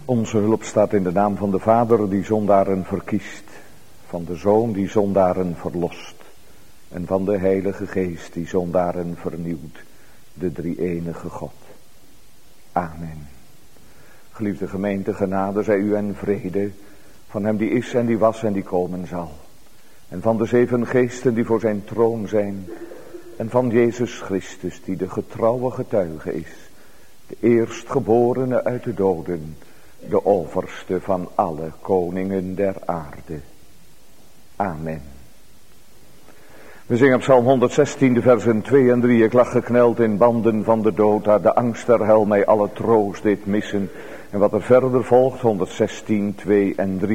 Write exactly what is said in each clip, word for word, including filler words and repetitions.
Onze hulp staat in de naam van de Vader die zondaren verkiest, van de Zoon die zondaren verlost en van de Heilige Geest die zondaren vernieuwt, de drie-enige God. Amen. Geliefde gemeente, genade zij u en vrede van hem die is en die was en die komen zal. En van de zeven geesten die voor zijn troon zijn. En van Jezus Christus die de getrouwe getuige is. De eerstgeborene uit de doden. De overste van alle koningen der aarde. Amen. We zingen Psalm honderdzestien, de versen twee en drie. Ik lag gekneld in banden van de dood, daar de angst der hel mij alle troost deed missen. En wat er verder volgt, honderdzestien, twee en drie.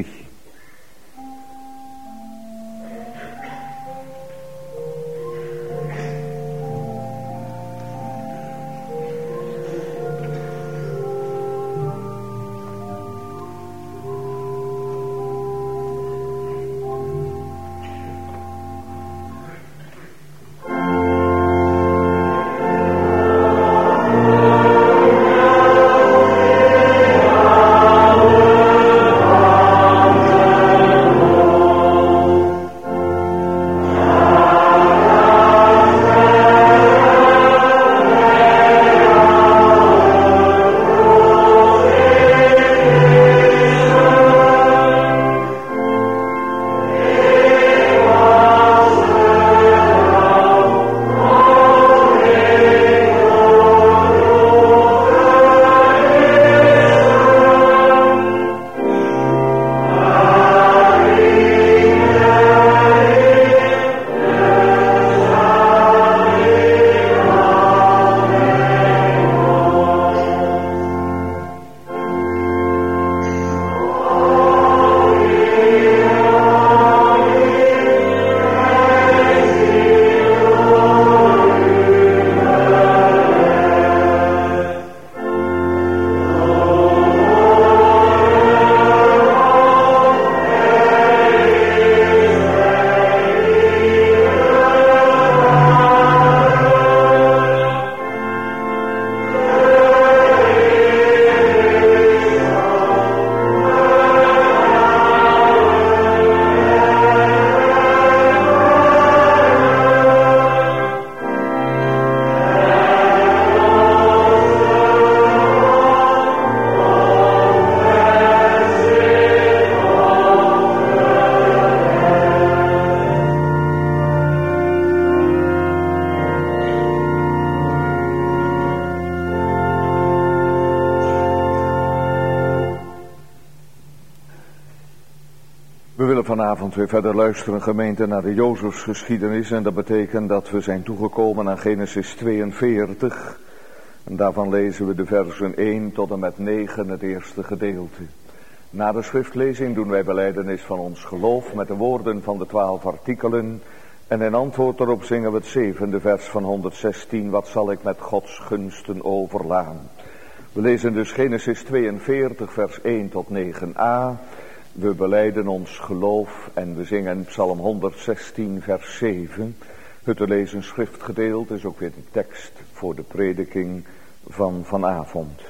Vanavond weer verder luisteren, gemeente, naar de Jozefsgeschiedenis. En dat betekent dat we zijn toegekomen aan Genesis tweeënveertig. En daarvan lezen we de versen één tot en met negen, het eerste gedeelte. Na de schriftlezing doen wij belijdenis van ons geloof met de woorden van de twaalf artikelen. En in antwoord daarop zingen we het zevende vers van honderdzestien. Wat zal ik met Gods gunsten overlaan? We lezen dus Genesis tweeënveertig, vers één tot negen a. We belijden ons geloof en we zingen Psalm honderdzestien vers zeven. Het te lezen schriftgedeelte is ook weer de tekst voor de prediking van vanavond.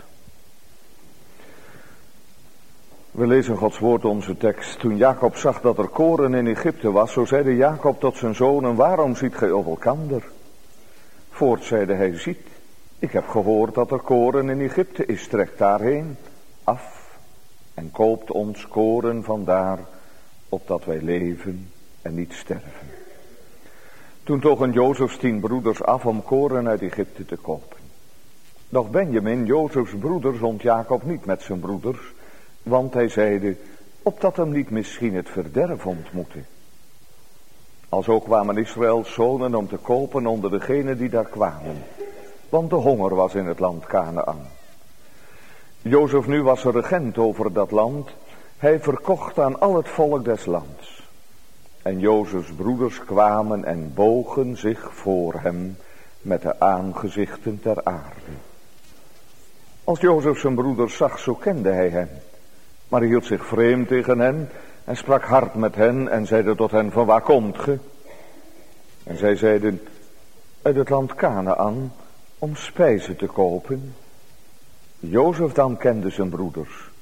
We lezen Gods woord, onze tekst. Toen Jacob zag dat er koren in Egypte was, zo zeide Jacob tot zijn zonen, waarom ziet gij op elkander? Voort zeide hij, ziet, ik heb gehoord dat er koren in Egypte is, trekt daarheen af. En koopt ons koren vandaar, opdat wij leven en niet sterven. Toen togen Jozefs tien broeders af om koren uit Egypte te kopen. Doch Benjamin, Jozefs broeder, zond Jacob niet met zijn broeders, want hij zeide, opdat hem niet misschien het verderf ontmoette. Alzo kwamen Israëls zonen om te kopen onder degenen die daar kwamen, want de honger was in het land Kanaän. Jozef nu was er regent over dat land. Hij verkocht aan al het volk des lands. En Jozefs broeders kwamen en bogen zich voor hem met de aangezichten ter aarde. Als Jozef zijn broeders zag, zo kende hij hen. Maar hij hield zich vreemd tegen hen en sprak hard met hen en zeide tot hen, van waar komt ge? En zij zeiden, uit het land Kanaän, om spijzen te kopen. Jozef dan kende zijn broeders.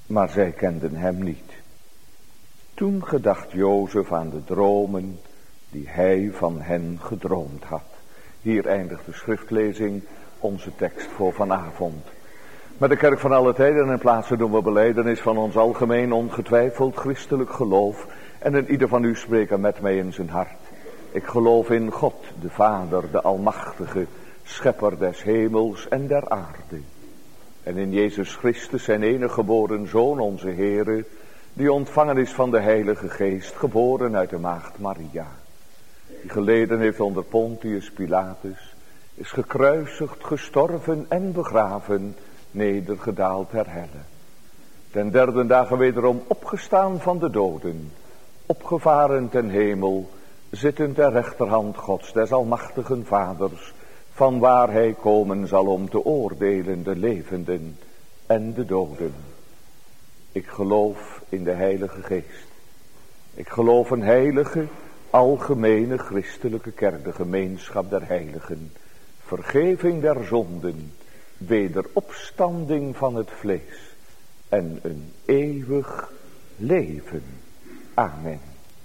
maar zij kenden hem niet. Toen gedacht Jozef aan de dromen die hij van hen gedroomd had. Hier eindigt de schriftlezing, onze tekst voor vanavond. Met de kerk van alle tijden en plaatsen doen we belijdenis van ons algemeen ongetwijfeld christelijk geloof. En in ieder van u spreken met mij in zijn hart. Ik geloof in God, de Vader, de Almachtige, Schepper des hemels en der aarde. En in Jezus Christus, zijn enige geboren Zoon, onze Heere, die ontvangen is van de Heilige Geest, geboren uit de maagd Maria. Die geleden heeft onder Pontius Pilatus, is gekruisigd, gestorven en begraven, nedergedaald ter helle. Ten derde dagen wederom opgestaan van de doden, opgevaren ten hemel, zittend ter rechterhand Gods, des almachtigen Vaders, van waar hij komen zal om te oordelen de levenden en de doden. Ik geloof in de Heilige Geest. Ik geloof een heilige, algemene christelijke kerk, de gemeenschap der heiligen, vergeving der zonden, wederopstanding van het vlees en een eeuwig leven. Amen.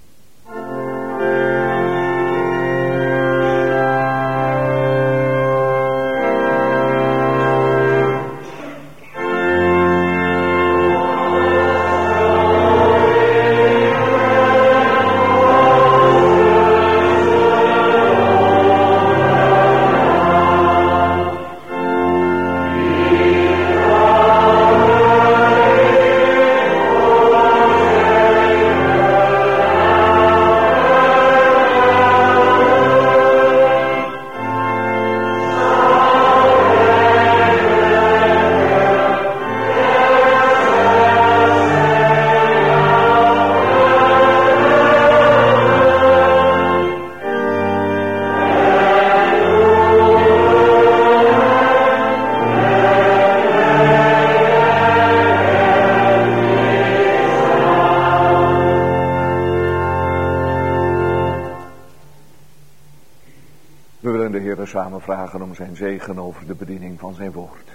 Samen vragen om zijn zegen over de bediening van zijn woord.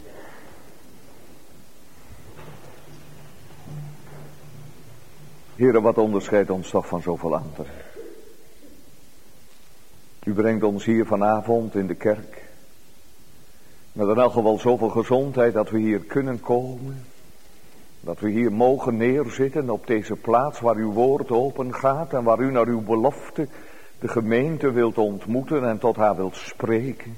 Heere, wat onderscheidt ons toch van zoveel anderen. U brengt ons hier vanavond in de kerk met in elk geval zoveel gezondheid dat we hier kunnen komen. Dat we hier mogen neerzitten op deze plaats waar uw woord open gaat en waar u naar uw belofte de gemeente wilt ontmoeten en tot haar wilt spreken.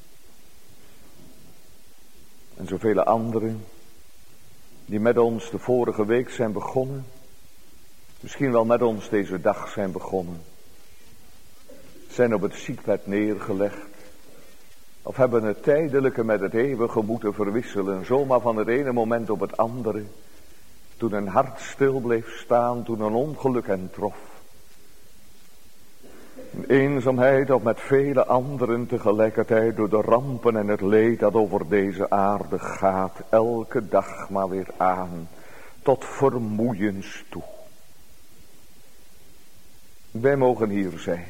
En zoveel anderen die met ons de vorige week zijn begonnen. Misschien wel met ons deze dag zijn begonnen. Zijn op het ziekbed neergelegd. Of hebben het tijdelijke met het eeuwige moeten verwisselen. Zomaar van het ene moment op het andere. Toen een hart stil bleef staan, toen een ongeluk hen trof. Een eenzaamheid of met vele anderen tegelijkertijd door de rampen en het leed dat over deze aarde gaat. Elke dag maar weer aan, tot vermoeiens toe. Wij mogen hier zijn.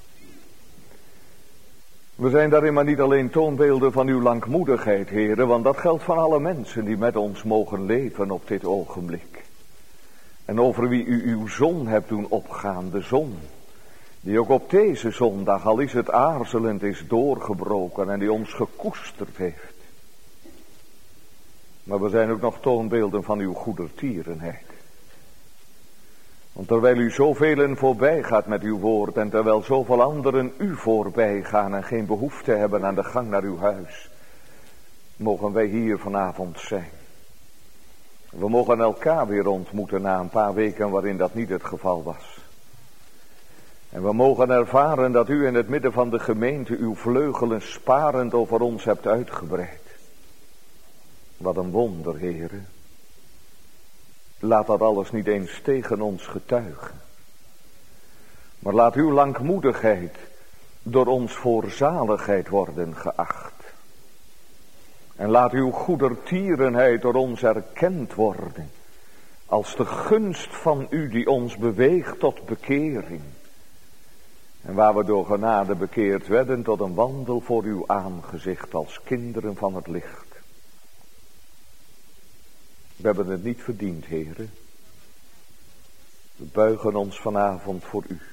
We zijn daarin maar niet alleen toonbeelden van uw langmoedigheid, heren, want dat geldt van alle mensen die met ons mogen leven op dit ogenblik. En over wie u uw zon hebt doen opgaan, de zon, die ook op deze zondag, al is het aarzelend, is doorgebroken en die ons gekoesterd heeft. Maar we zijn ook nog toonbeelden van uw goedertierenheid. Want terwijl u zoveel voorbij gaat met uw woord en terwijl zoveel anderen u voorbij gaan en geen behoefte hebben aan de gang naar uw huis, mogen wij hier vanavond zijn. We mogen elkaar weer ontmoeten na een paar weken waarin dat niet het geval was. En we mogen ervaren dat u in het midden van de gemeente uw vleugelen sparend over ons hebt uitgebreid. Wat een wonder, heren. Laat dat alles niet eens tegen ons getuigen. Maar laat uw langmoedigheid door ons voor zaligheid worden geacht. En laat uw goedertierenheid door ons erkend worden. Als de gunst van u die ons beweegt tot bekering. En waar we door genade bekeerd werden tot een wandel voor uw aangezicht als kinderen van het licht. We hebben het niet verdiend, heren. We buigen ons vanavond voor u.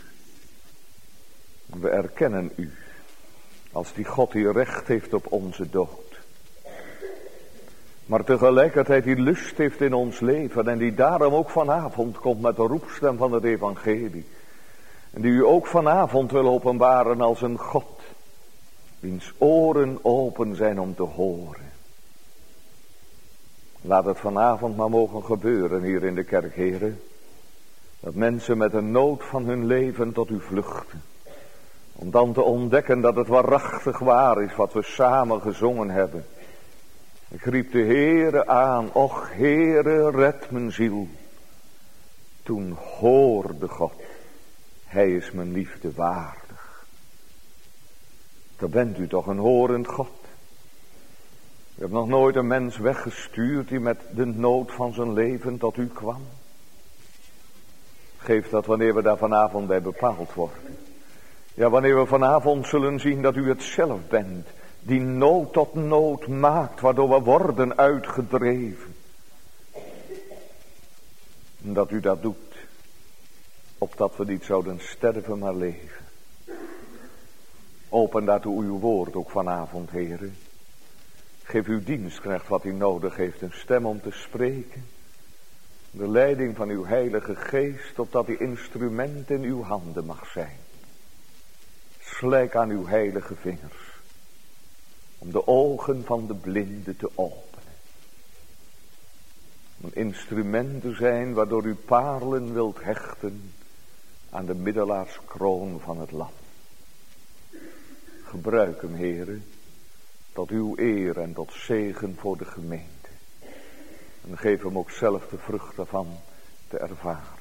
We erkennen u als die God die recht heeft op onze dood. Maar tegelijkertijd die lust heeft in ons leven en die daarom ook vanavond komt met de roepstem van het evangelie. En die u ook vanavond wil openbaren als een God, wiens oren open zijn om te horen. Laat het vanavond maar mogen gebeuren hier in de kerk, heren. Dat mensen met de nood van hun leven tot u vluchten. Om dan te ontdekken dat het waarachtig waar is wat we samen gezongen hebben. Ik riep de Heere aan, och Heere, red mijn ziel. Toen hoorde God, hij is mijn liefde waardig. Dan bent u toch een horend God. U hebt nog nooit een mens weggestuurd die met de nood van zijn leven tot u kwam. Geef dat wanneer we daar vanavond bij bepaald worden. Ja, wanneer we vanavond zullen zien dat u het zelf bent. Die nood tot nood maakt, waardoor we worden uitgedreven. En dat u dat doet, opdat we niet zouden sterven, maar leven. Open daartoe uw woord ook vanavond, heren. Geef uw dienstknecht wat hij nodig heeft, een stem om te spreken. De leiding van uw heilige geest, opdat die instrument in uw handen mag zijn. Slijk aan uw heilige vingers, om de ogen van de blinde te openen. Om een instrument te zijn waardoor u parelen wilt hechten aan de middelaarskroon van het lam. Gebruik hem, heren, tot uw eer en tot zegen voor de gemeente. En geef hem ook zelf de vrucht daarvan te ervaren.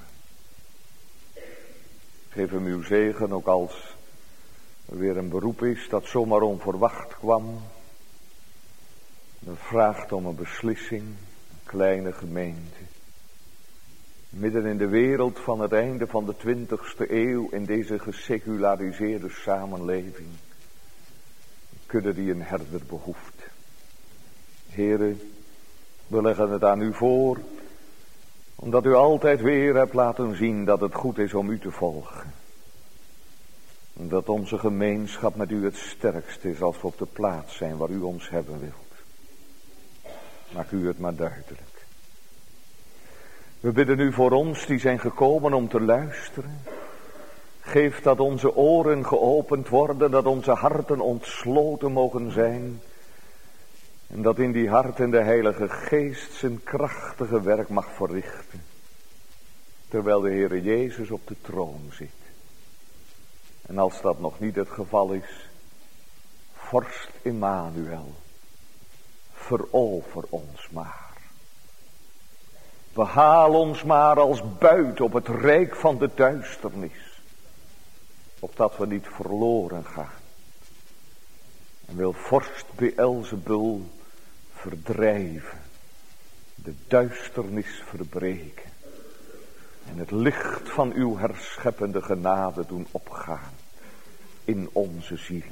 Geef hem uw zegen ook als er weer een beroep is dat zomaar onverwacht kwam. Dat vraagt om een beslissing, een kleine gemeente. Midden in de wereld van het einde van de twintigste eeuw, in deze geseculariseerde samenleving. Kudde die een herder behoeft. Here, we leggen het aan u voor, omdat u altijd weer hebt laten zien dat het goed is om u te volgen. En dat onze gemeenschap met u het sterkst is als we op de plaats zijn waar u ons hebben wilt. Maak u het maar duidelijk. We bidden u voor ons die zijn gekomen om te luisteren. Geef dat onze oren geopend worden, dat onze harten ontsloten mogen zijn. En dat in die harten de Heilige Geest zijn krachtige werk mag verrichten. Terwijl de Heere Jezus op de troon zit. En als dat nog niet het geval is, vorst Immanuel, verover ons maar. Behaal ons maar als buit op het rijk van de duisternis, opdat we niet verloren gaan. En wil vorst Beelzebul verdrijven, de duisternis verbreken en het licht van uw herscheppende genade doen opgaan in onze zielen.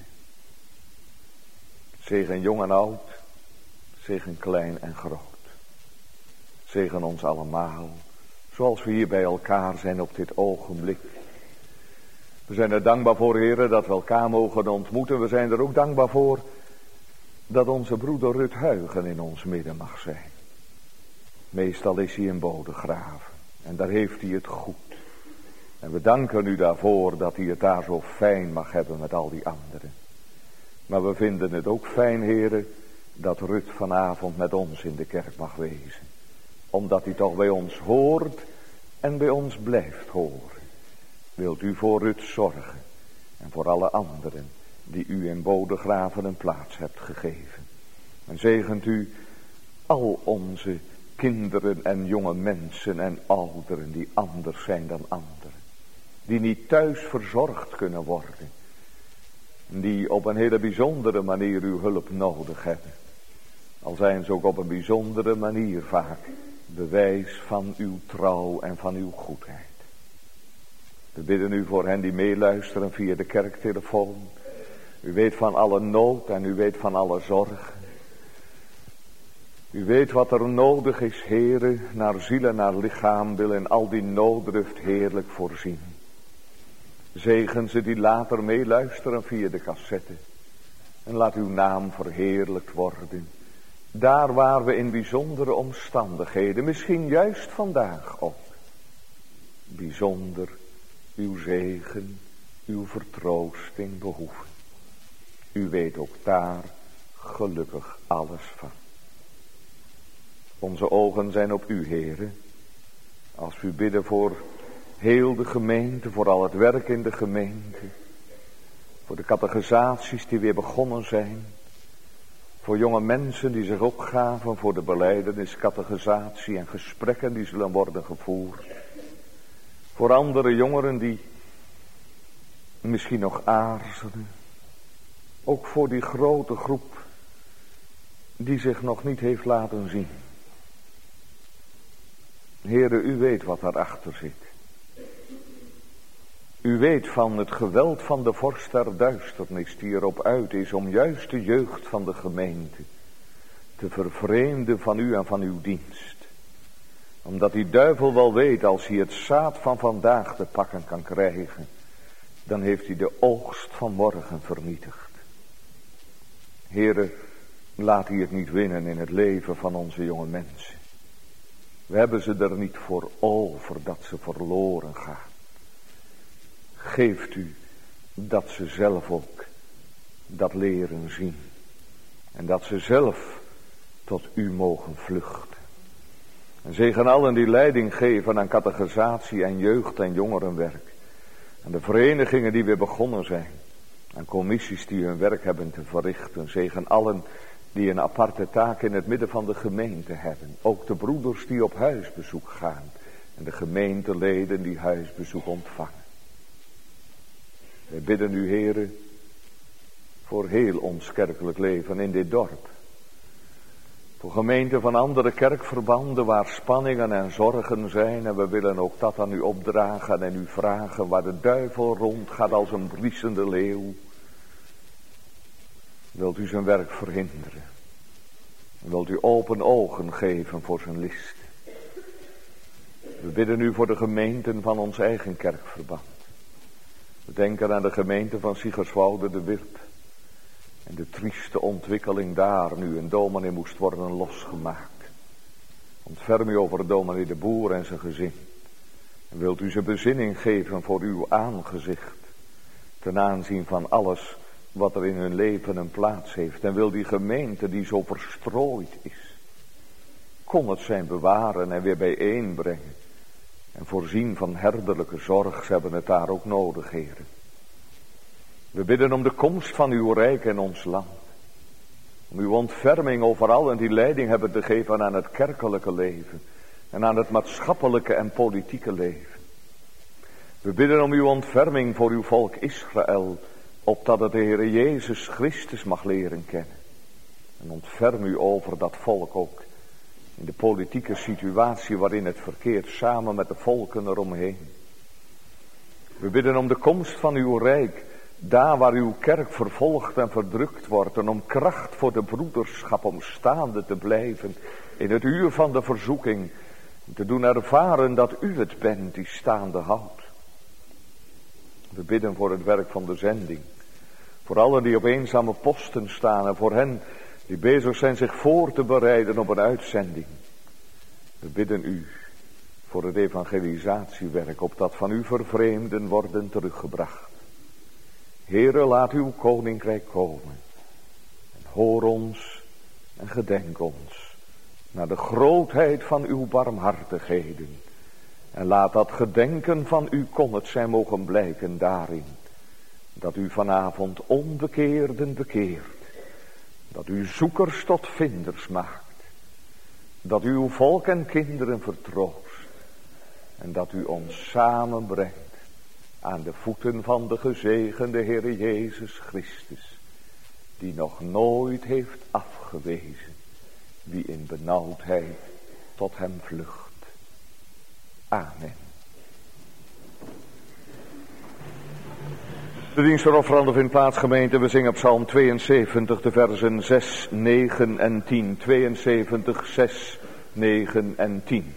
Zegen jong en oud, zegen klein en groot. Zegen ons allemaal, zoals we hier bij elkaar zijn op dit ogenblik. We zijn er dankbaar voor, heren, dat we elkaar mogen ontmoeten. We zijn er ook dankbaar voor dat onze broeder Rut Huygen in ons midden mag zijn. Meestal is hij in Bodegraven en daar heeft hij het goed. En we danken u daarvoor dat hij het daar zo fijn mag hebben met al die anderen. Maar we vinden het ook fijn, heren, dat Rut vanavond met ons in de kerk mag wezen. Omdat hij toch bij ons hoort en bij ons blijft horen. Wilt u voor Rut zorgen en voor alle anderen die u in Bodegraven een plaats hebt gegeven. En zegent u al onze kinderen en jonge mensen en ouderen die anders zijn dan anderen. Die niet thuis verzorgd kunnen worden. Die op een hele bijzondere manier uw hulp nodig hebben. Al zijn ze ook op een bijzondere manier vaak bewijs van uw trouw en van uw goedheid. We bidden u voor hen die meeluisteren via de kerktelefoon. U weet van alle nood en u weet van alle zorg. U weet wat er nodig is, Heere, naar ziel en naar lichaam wil en al die nooddruft heerlijk voorzien. Zegen ze die later meeluisteren via de cassette. En laat uw naam verheerlijkt worden. Daar waar we in bijzondere omstandigheden, misschien juist vandaag ook, bijzonder uw zegen, uw vertroosting behoeven. U weet ook daar gelukkig alles van. Onze ogen zijn op u, Heere. Als we bidden voor heel de gemeente, voor al het werk in de gemeente. Voor de catechisaties die weer begonnen zijn. Voor jonge mensen die zich opgaven voor de belijdenis, catechisatie en gesprekken die zullen worden gevoerd. Voor andere jongeren die misschien nog aarzelen. Ook voor die grote groep die zich nog niet heeft laten zien. Heere, u weet wat daarachter zit. U weet van het geweld van de vorst der duisternis die erop uit is om juist de jeugd van de gemeente te vervreemden van u en van uw dienst. Omdat die duivel wel weet, als hij het zaad van vandaag te pakken kan krijgen, dan heeft hij de oogst van morgen vernietigd. Heere, laat hij het niet winnen in het leven van onze jonge mensen. We hebben ze er niet voor over dat ze verloren gaan. Geeft u dat ze zelf ook dat leren zien. En dat ze zelf tot u mogen vluchten. En zegen allen die leiding geven aan catechisatie en jeugd en jongerenwerk. En de verenigingen die weer begonnen zijn. En commissies die hun werk hebben te verrichten. Zegen allen die een aparte taak in het midden van de gemeente hebben. Ook de broeders die op huisbezoek gaan. En de gemeenteleden die huisbezoek ontvangen. Wij bidden u, Heere, voor heel ons kerkelijk leven in dit dorp. Voor gemeenten van andere kerkverbanden waar spanningen en zorgen zijn. En we willen ook dat aan u opdragen en u vragen waar de duivel rondgaat als een briesende leeuw. Wilt u zijn werk verhinderen. Wilt u open ogen geven voor zijn list. We bidden u voor de gemeenten van ons eigen kerkverband. We denken aan de gemeente van Siggerswoude de Wierp. En de trieste ontwikkeling daar nu een dominee moest worden losgemaakt. Ontferm u over dominee de Boer en zijn gezin. En wilt u ze bezinning geven voor uw aangezicht. Ten aanzien van alles wat er in hun leven een plaats heeft. En wil die gemeente die zo verstrooid is. Kon het zijn bewaren en weer bijeenbrengen. En voorzien van herderlijke zorg, ze hebben het daar ook nodig, heren. We bidden om de komst van uw rijk in ons land. Om uw ontferming over allen die leiding hebben te geven aan het kerkelijke leven. En aan het maatschappelijke en politieke leven. We bidden om uw ontferming voor uw volk Israël. Opdat het de Heere Jezus Christus mag leren kennen. En ontferm u over dat volk ook. In de politieke situatie waarin het verkeert samen met de volken eromheen. We bidden om de komst van uw rijk. Daar waar uw kerk vervolgd en verdrukt wordt. En om kracht voor de broederschap om staande te blijven. In het uur van de verzoeking. Te doen ervaren dat u het bent die staande houdt. We bidden voor het werk van de zending. Voor allen die op eenzame posten staan. En voor hen die bezig zijn zich voor te bereiden op een uitzending. We bidden u voor het evangelisatiewerk, opdat van uw vervreemden worden teruggebracht. Heere, laat uw koninkrijk komen. En hoor ons en gedenk ons naar de grootheid van uw barmhartigheden. En laat dat gedenken van u kon het zijn mogen blijken daarin. Dat u vanavond onbekeerden bekeert. Dat u zoekers tot vinders maakt. Dat u uw volk en kinderen vertroost. En dat u ons samenbrengt aan de voeten van de gezegende Heere Jezus Christus. Die nog nooit heeft afgewezen wie in benauwdheid tot hem vlucht. Amen. De dienst voor offeranden vindt plaats, gemeente. We zingen Psalm tweeënzeventig, de versen zes, negen en tien. tweeënzeventig, zes, negen en tien.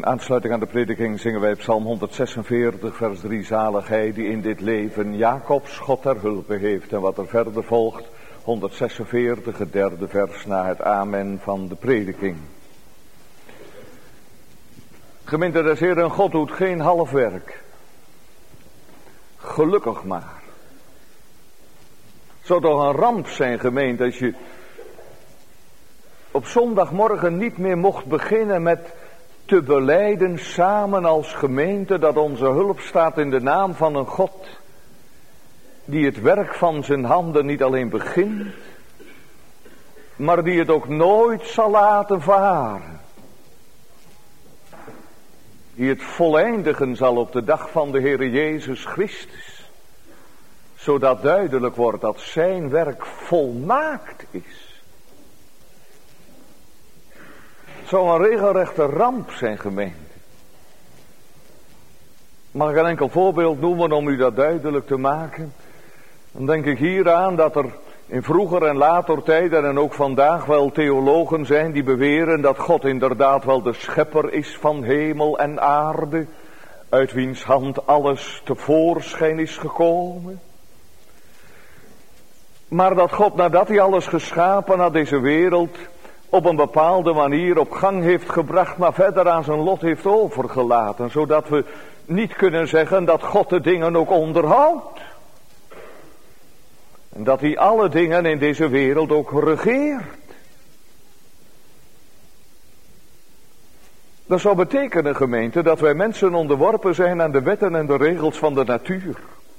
aansluiting aan de prediking zingen wij Psalm honderdzesenveertig, vers drie. Zalig hij die in dit leven Jacobs God ter hulpe heeft. En wat er verder volgt, honderdzesenveertig, het derde vers na het amen van de prediking. Gemeente des Heeren, God doet geen half werk. Gelukkig maar. Het zou toch een ramp zijn, gemeente, als je op zondagmorgen niet meer mocht beginnen met te belijden samen als gemeente dat onze hulp staat in de naam van een God die het werk van zijn handen niet alleen begint, maar die het ook nooit zal laten varen. Die het voleindigen zal op de dag van de Heere Jezus Christus, zodat duidelijk wordt dat zijn werk volmaakt is. Het zou een regelrechte ramp zijn, gemeente. Mag ik een enkel voorbeeld noemen om u dat duidelijk te maken? Dan denk ik hier aan dat er in vroeger en later tijden en ook vandaag wel theologen zijn die beweren dat God inderdaad wel de schepper is van hemel en aarde, uit wiens hand alles tevoorschijn is gekomen. Maar dat God nadat hij alles geschapen had, deze wereld op een bepaalde manier op gang heeft gebracht, maar verder aan zijn lot heeft overgelaten, zodat we niet kunnen zeggen dat God de dingen ook onderhoudt. En dat hij alle dingen in deze wereld ook regeert. Dat zou betekenen, gemeente, dat wij mensen onderworpen zijn aan de wetten en de regels van de natuur.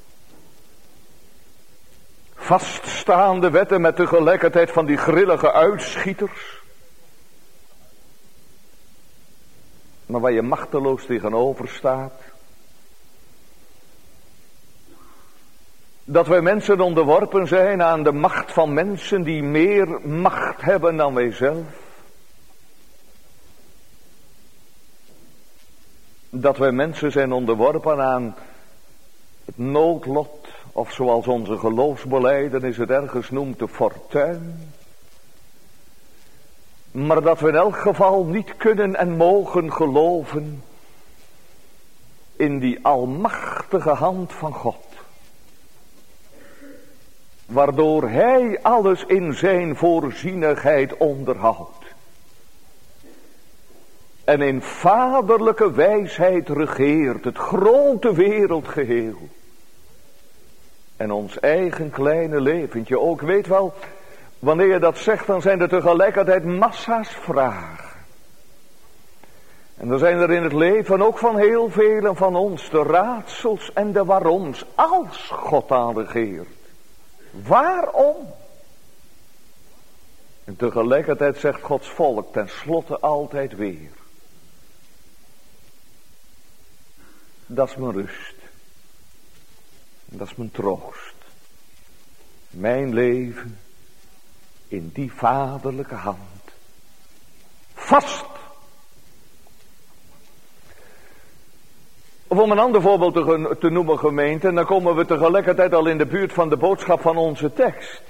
Vaststaande wetten met tegelijkertijd van die grillige uitschieters. Maar waar je machteloos tegenover staat. Dat wij mensen onderworpen zijn aan de macht van mensen die meer macht hebben dan wij zelf. Dat wij mensen zijn onderworpen aan het noodlot, of zoals onze geloofsbelijdenis het ergens noemt, de fortuin. Maar dat we in elk geval niet kunnen en mogen geloven in die almachtige hand van God. Waardoor hij alles in zijn voorzienigheid onderhoudt. En in vaderlijke wijsheid regeert het grote wereldgeheel. En ons eigen kleine leventje ook. Weet wel, wanneer je dat zegt, dan zijn er tegelijkertijd massa's vragen. En er zijn er in het leven ook van heel velen van ons de raadsels en de waaroms, als God aan regeert. Waarom? En tegelijkertijd zegt Gods volk tenslotte altijd weer. Dat is mijn rust. Dat is mijn troost. Mijn leven in die vaderlijke hand. Vast. Of om een ander voorbeeld te, te noemen, gemeente, en dan komen we tegelijkertijd al in de buurt van de boodschap van onze tekst.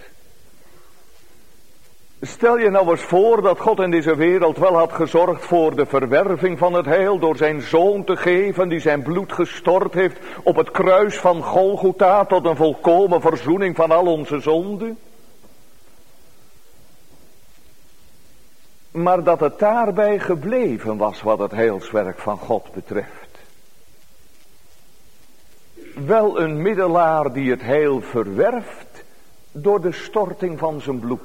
Stel je nou eens voor dat God in deze wereld wel had gezorgd voor de verwerving van het heil door zijn zoon te geven die zijn bloed gestort heeft op het kruis van Golgotha tot een volkomen verzoening van al onze zonden. Maar dat het daarbij gebleven was wat het heilswerk van God betreft. Wel een middelaar die het heil verwerft door de storting van zijn bloed.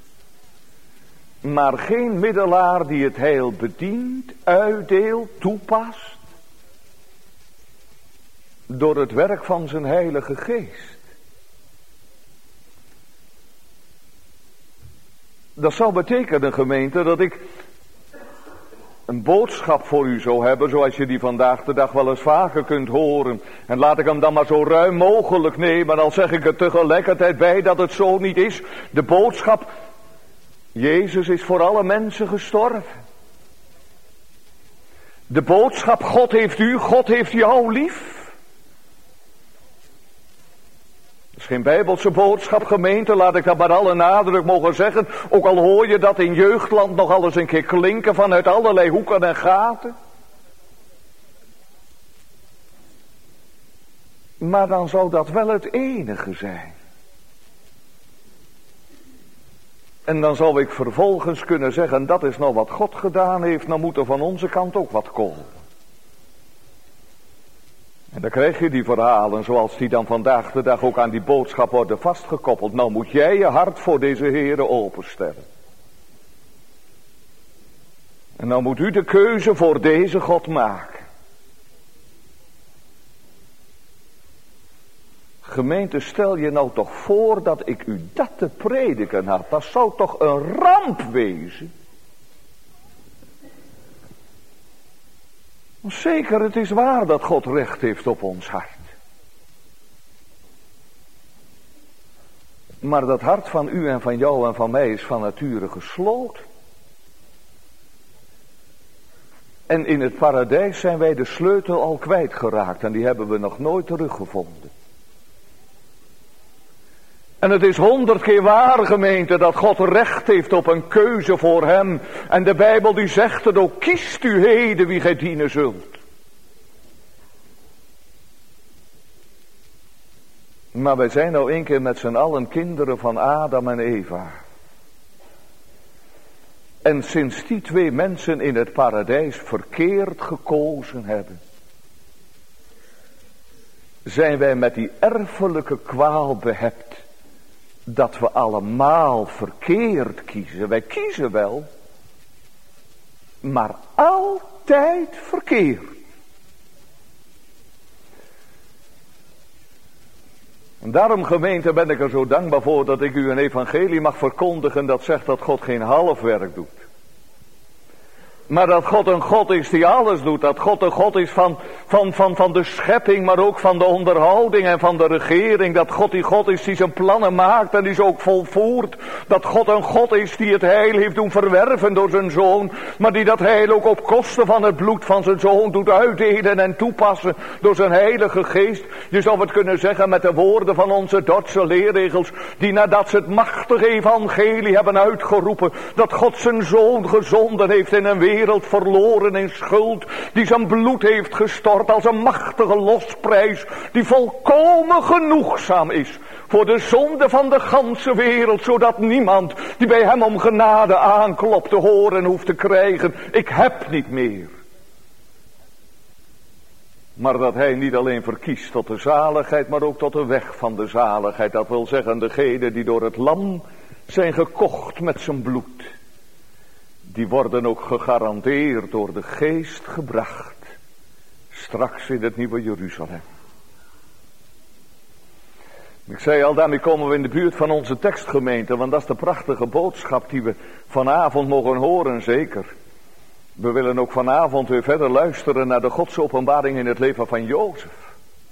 Maar geen middelaar die het heil bedient, uitdeelt, toepast. Door het werk van zijn heilige geest. Dat zou betekenen, gemeente, dat ik een boodschap voor u zou hebben, zoals je die vandaag de dag wel eens vaker kunt horen. En laat ik hem dan maar zo ruim mogelijk nemen, al zeg ik er tegelijkertijd bij dat het zo niet is. De boodschap, Jezus is voor alle mensen gestorven. De boodschap, God heeft u, God heeft jou lief. Dat is geen bijbelse boodschap, gemeente, laat ik dat met alle nadruk mogen zeggen. Ook al hoor je dat in jeugdland nog alles een keer klinken vanuit allerlei hoeken en gaten. Maar dan zou dat wel het enige zijn. En dan zou ik vervolgens kunnen zeggen, dat is nou wat God gedaan heeft, dan moet er van onze kant ook wat komen. En dan krijg je die verhalen zoals die dan vandaag de dag ook aan die boodschap worden vastgekoppeld. Nou moet jij je hart voor deze Heere openstellen. En dan moet u de keuze voor deze God maken. Gemeente, stel je nou toch voor dat ik u dat te prediken had. Dat zou toch een ramp wezen. Zeker, het is waar dat God recht heeft op ons hart. Maar dat hart van u en van jou en van mij is van nature gesloten. En in het paradijs zijn wij de sleutel al kwijtgeraakt en die hebben we nog nooit teruggevonden. En het is honderd keer waar, gemeente, dat God recht heeft op een keuze voor hem. En de Bijbel die zegt het ook, kiest u heden wie gij dienen zult. Maar wij zijn nou een keer met z'n allen kinderen van Adam en Eva. En sinds die twee mensen in het paradijs verkeerd gekozen hebben, zijn wij met die erfelijke kwaal behept. Dat we allemaal verkeerd kiezen. Wij kiezen wel, maar altijd verkeerd. En daarom, gemeente, ben ik er zo dankbaar voor dat ik u een evangelie mag verkondigen dat zegt dat God geen half werk doet. Maar dat God een God is die alles doet. Dat God een God is van, van, van, van de schepping, maar ook van de onderhouding en van de regering. Dat God die God is die zijn plannen maakt en die ze ook volvoert. Dat God een God is die het heil heeft doen verwerven door zijn Zoon. Maar die dat heil ook op kosten van het bloed van zijn Zoon doet uitdelen en toepassen door zijn heilige geest. Je zou het kunnen zeggen met de woorden van onze Duitse leerregels. Die nadat ze het machtige evangelie hebben uitgeroepen. Dat God zijn Zoon gezonden heeft in een wereld. wereld verloren in schuld, die zijn bloed heeft gestort als een machtige losprijs, die volkomen genoegzaam is voor de zonde van de ganse wereld, zodat niemand die bij hem om genade aanklopt te horen hoeft te krijgen, ik heb niet meer. Maar dat hij niet alleen verkiest tot de zaligheid, maar ook tot de weg van de zaligheid, dat wil zeggen degenen die door het lam zijn gekocht met zijn bloed. Die worden ook gegarandeerd door de geest gebracht. Straks in het nieuwe Jeruzalem. Ik zei al, daarmee komen we in de buurt van onze tekstgemeente. Want dat is de prachtige boodschap die we vanavond mogen horen, zeker. We willen ook vanavond weer verder luisteren naar de godsopenbaring in het leven van Jozef.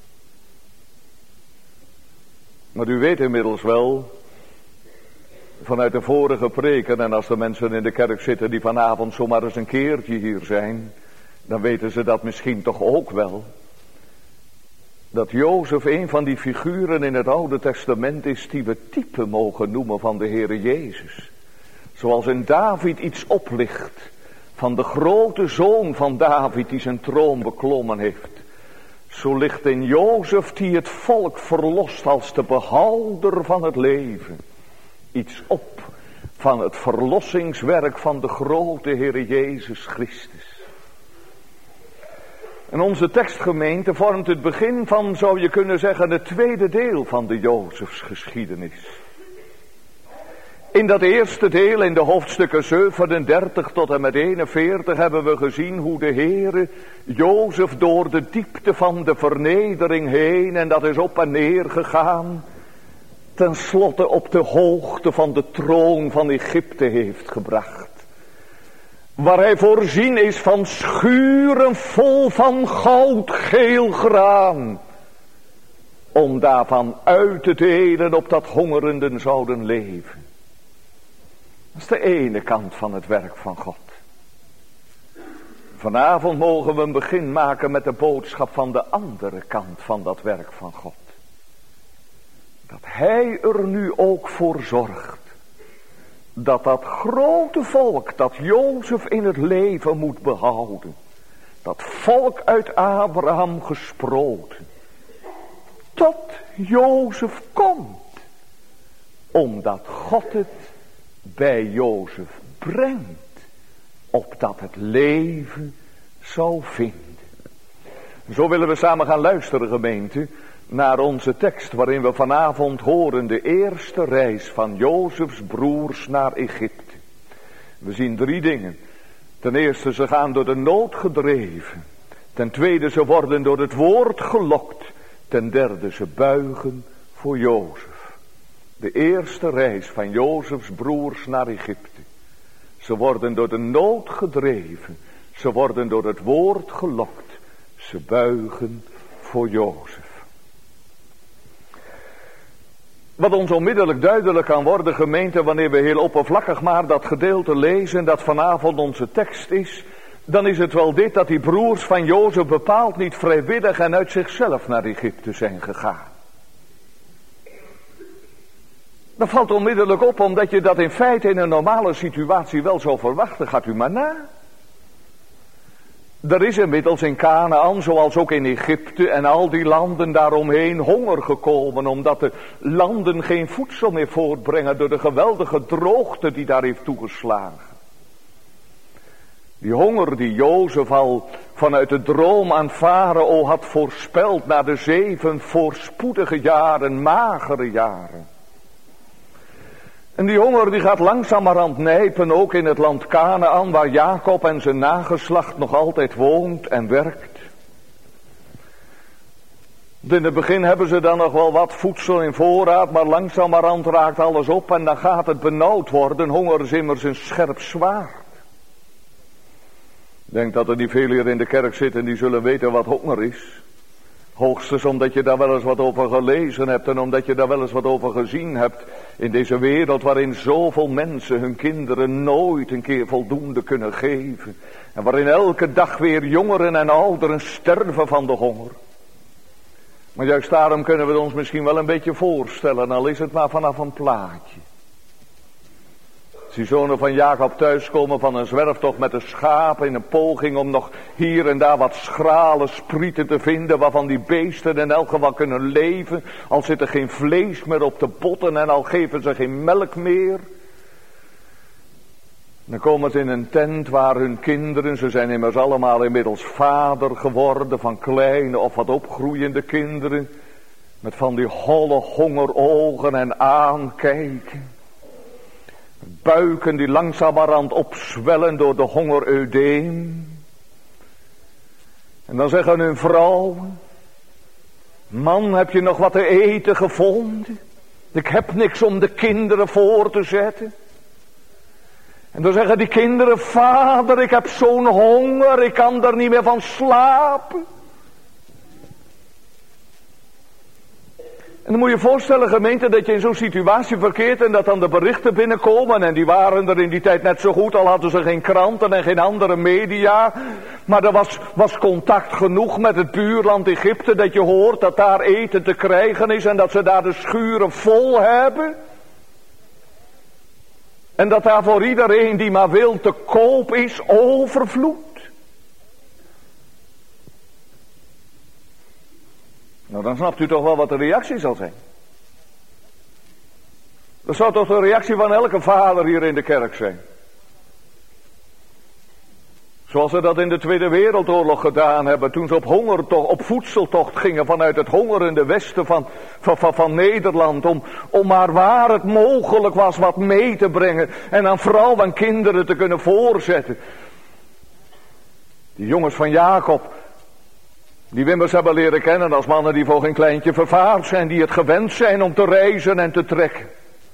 Maar u weet inmiddels wel, vanuit de vorige preken, en als de mensen in de kerk zitten die vanavond zomaar eens een keertje hier zijn, dan weten ze dat misschien toch ook wel. Dat Jozef een van die figuren in het Oude Testament is die we type mogen noemen van de Heere Jezus. Zoals in David iets oplicht van de grote zoon van David die zijn troon beklommen heeft. Zo ligt in Jozef die het volk verlost als de behouder van het leven. Iets op van het verlossingswerk van de grote Heere Jezus Christus. En onze tekstgemeente vormt het begin van, zou je kunnen zeggen, het tweede deel van de Jozefsgeschiedenis. In dat eerste deel, in de hoofdstukken zevenendertig tot en met eenenveertig, hebben we gezien hoe de Heere Jozef door de diepte van de vernedering heen, en dat is op en neer gegaan, ten slotte op de hoogte van de troon van Egypte heeft gebracht. Waar hij voorzien is van schuren vol van goudgeel graan. Om daarvan uit te delen op dat hongerenden zouden leven. Dat is de ene kant van het werk van God. Vanavond mogen we een begin maken met de boodschap van de andere kant van dat werk van God. Dat hij er nu ook voor zorgt. Dat dat grote volk dat Jozef in het leven moet behouden. Dat volk uit Abraham gesproten. Jozef komt. Omdat God het bij Jozef brengt. Opdat het leven zal vinden. Zo willen we samen gaan luisteren, gemeente, naar onze tekst waarin we vanavond horen de eerste reis van Jozefs broers naar Egypte. We zien drie dingen. Ten eerste, ze gaan door de nood gedreven. Ten tweede, ze worden door het woord gelokt. Ten derde, ze buigen voor Jozef. De eerste reis van Jozefs broers naar Egypte. Ze worden door de nood gedreven. Ze worden door het woord gelokt. Ze buigen voor Jozef. Wat ons onmiddellijk duidelijk kan worden, gemeente, wanneer we heel oppervlakkig maar dat gedeelte lezen, dat vanavond onze tekst is, dan is het wel dit, dat die broers van Jozef bepaald niet vrijwillig en uit zichzelf naar Egypte zijn gegaan. Dat valt onmiddellijk op, omdat je dat in feite in een normale situatie wel zou verwachten. Gaat u maar na. Er is inmiddels in Kanaän, zoals ook in Egypte en al die landen daaromheen, honger gekomen, omdat de landen geen voedsel meer voortbrengen door de geweldige droogte die daar heeft toegeslagen. Die honger die Jozef al vanuit de droom aan Farao had voorspeld na de zeven voorspoedige jaren, magere jaren. En die honger die gaat langzamerhand nijpen, ook in het land Kanaän, waar Jacob en zijn nageslacht nog altijd woont en werkt. In het begin hebben ze dan nog wel wat voedsel in voorraad, maar langzamerhand raakt alles op en dan gaat het benauwd worden. Honger is immers een scherp zwaard. Ik denk dat er niet veel hier in de kerk zitten die zullen weten wat honger is. Hoogstens omdat je daar wel eens wat over gelezen hebt en omdat je daar wel eens wat over gezien hebt. In deze wereld waarin zoveel mensen hun kinderen nooit een keer voldoende kunnen geven. En waarin elke dag weer jongeren en ouderen sterven van de honger. Maar juist daarom kunnen we het ons misschien wel een beetje voorstellen, al is het maar vanaf een plaatje. Als die zonen van Jacob thuiskomen van een zwerftocht met de schapen in een poging om nog hier en daar wat schrale sprieten te vinden waarvan die beesten in elk geval kunnen leven, al zit er geen vlees meer op de botten en al geven ze geen melk meer. Dan komen ze in een tent waar hun kinderen, ze zijn immers allemaal inmiddels vader geworden van kleine of wat opgroeiende kinderen, met van die holle hongerogen en aankijken. Buiken die langzamerhand opzwellen door de hongereudeem. En dan zeggen hun vrouwen: man, heb je nog wat te eten gevonden? Ik heb niks om de kinderen voor te zetten. En dan zeggen die kinderen: vader, ik heb zo'n honger, ik kan er niet meer van slapen. En dan moet je je voorstellen, gemeente, dat je in zo'n situatie verkeert en dat dan de berichten binnenkomen. En die waren er in die tijd net zo goed, al hadden ze geen kranten en geen andere media. Maar er was, was contact genoeg met het buurland Egypte, dat je hoort dat daar eten te krijgen is en dat ze daar de schuren vol hebben. En dat daar voor iedereen die maar wil te koop is overvloed. Nou, dan snapt u toch wel wat de reactie zal zijn. Dat zou toch de reactie van elke vader hier in de kerk zijn. Zoals ze dat in de Tweede Wereldoorlog gedaan hebben, toen ze op hongertocht, op voedseltocht gingen vanuit het hongerende westen van, van, van, van Nederland, om, om maar waar het mogelijk was wat mee te brengen en aan vrouwen en kinderen te kunnen voorzetten. Die jongens van Jacob, die we immers hebben leren kennen als mannen die voor geen kleintje vervaard zijn, die het gewend zijn om te reizen en te trekken.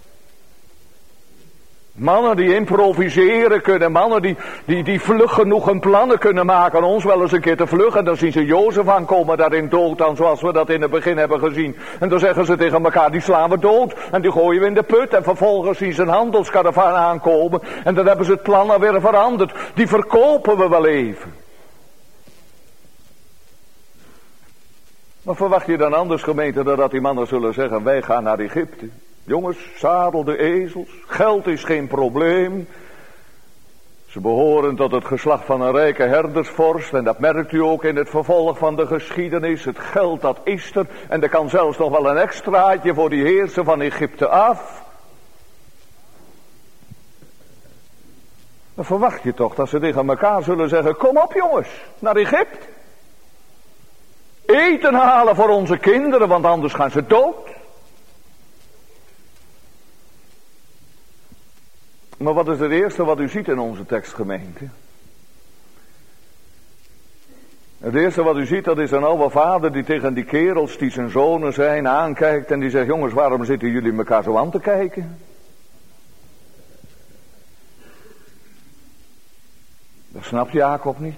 Mannen die improviseren kunnen, mannen die, die, die vlug genoeg hun plannen kunnen maken, ons wel eens een keer te vlug. En dan zien ze Jozef aankomen daarin dood aan, zoals we dat in het begin hebben gezien. En dan zeggen ze tegen elkaar, die slaan we dood en die gooien we in de put. En vervolgens zien ze een handelskaravaan aankomen en dan hebben ze het plan alweer veranderd. Die verkopen we wel even. Maar verwacht je dan anders, gemeente, dan dat die mannen zullen zeggen, wij gaan naar Egypte. Jongens, zadel de ezels, geld is geen probleem. Ze behoren tot het geslacht van een rijke herdersvorst. En dat merkt u ook in het vervolg van de geschiedenis. Het geld dat is er. En er kan zelfs nog wel een extraatje voor die heerser van Egypte af. Dan verwacht je toch dat ze tegen elkaar zullen zeggen: kom op jongens, naar Egypte. Eten halen voor onze kinderen, want anders gaan ze dood. Maar wat is het eerste wat u ziet in onze tekstgemeente? Het eerste wat u ziet, dat is een oude vader die tegen die kerels die zijn zonen zijn aankijkt en die zegt: jongens, waarom zitten jullie elkaar zo aan te kijken? Dat snapt Jacob niet.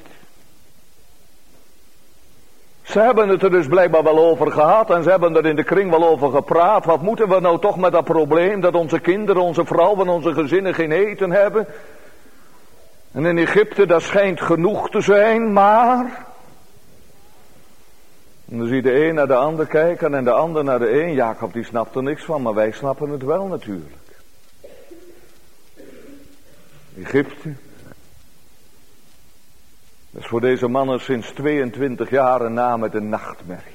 Ze hebben het er dus blijkbaar wel over gehad en ze hebben er in de kring wel over gepraat. Wat moeten we nou toch met dat probleem dat onze kinderen, onze vrouwen, onze gezinnen geen eten hebben? En in Egypte, dat schijnt genoeg te zijn, maar... En dan zie je de een naar de ander kijken en de ander naar de een. Jacob die snapt er niks van, maar wij snappen het wel natuurlijk. Egypte. Dat is voor deze mannen sinds tweeëntwintig jaar een naam met een nachtmerrie.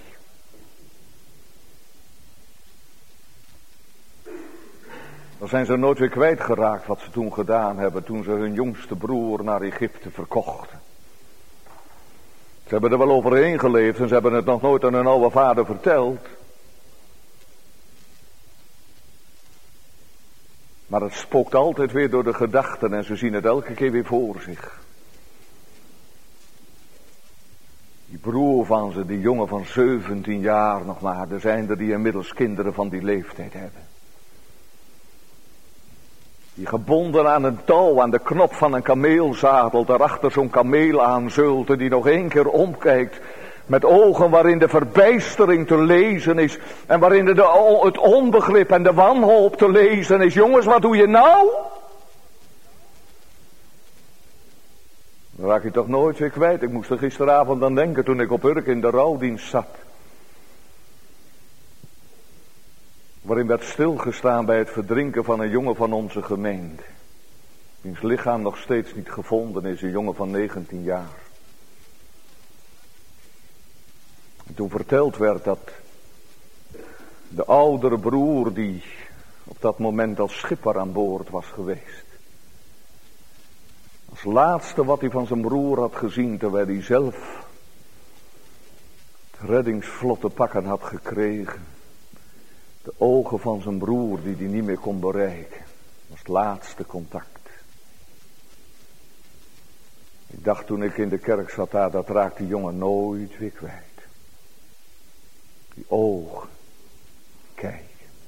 Dan zijn ze nooit weer kwijtgeraakt wat ze toen gedaan hebben, toen ze hun jongste broer naar Egypte verkochten. Ze hebben er wel overheen geleefd en ze hebben het nog nooit aan hun oude vader verteld. Maar het spookt altijd weer door de gedachten en ze zien het elke keer weer voor zich. Die broer van ze, die jongen van zeventien jaar nog maar, er zijn er die inmiddels kinderen van die leeftijd hebben. Die gebonden aan een touw, aan de knop van een kameelzadel, daarachter zo'n kameel aanzult, die nog één keer omkijkt, met ogen waarin de verbijstering te lezen is, en waarin de, het onbegrip en de wanhoop te lezen is. Jongens, wat doe je nou? Dan raak je toch nooit weer kwijt. Ik moest er gisteravond aan denken toen ik op Urk in de rouwdienst zat. Waarin werd stilgestaan bij het verdrinken van een jongen van onze gemeente. Wiens lichaam nog steeds niet gevonden is, een jongen van negentien jaar. En toen verteld werd dat de oudere broer die op dat moment als schipper aan boord was geweest. Als laatste wat hij van zijn broer had gezien terwijl hij zelf het reddingsvlot te pakken had gekregen. De ogen van zijn broer die hij niet meer kon bereiken. Was het laatste contact. Ik dacht toen ik in de kerk zat daar, dat raakt die jongen nooit weer kwijt. Die ogen. Kijk.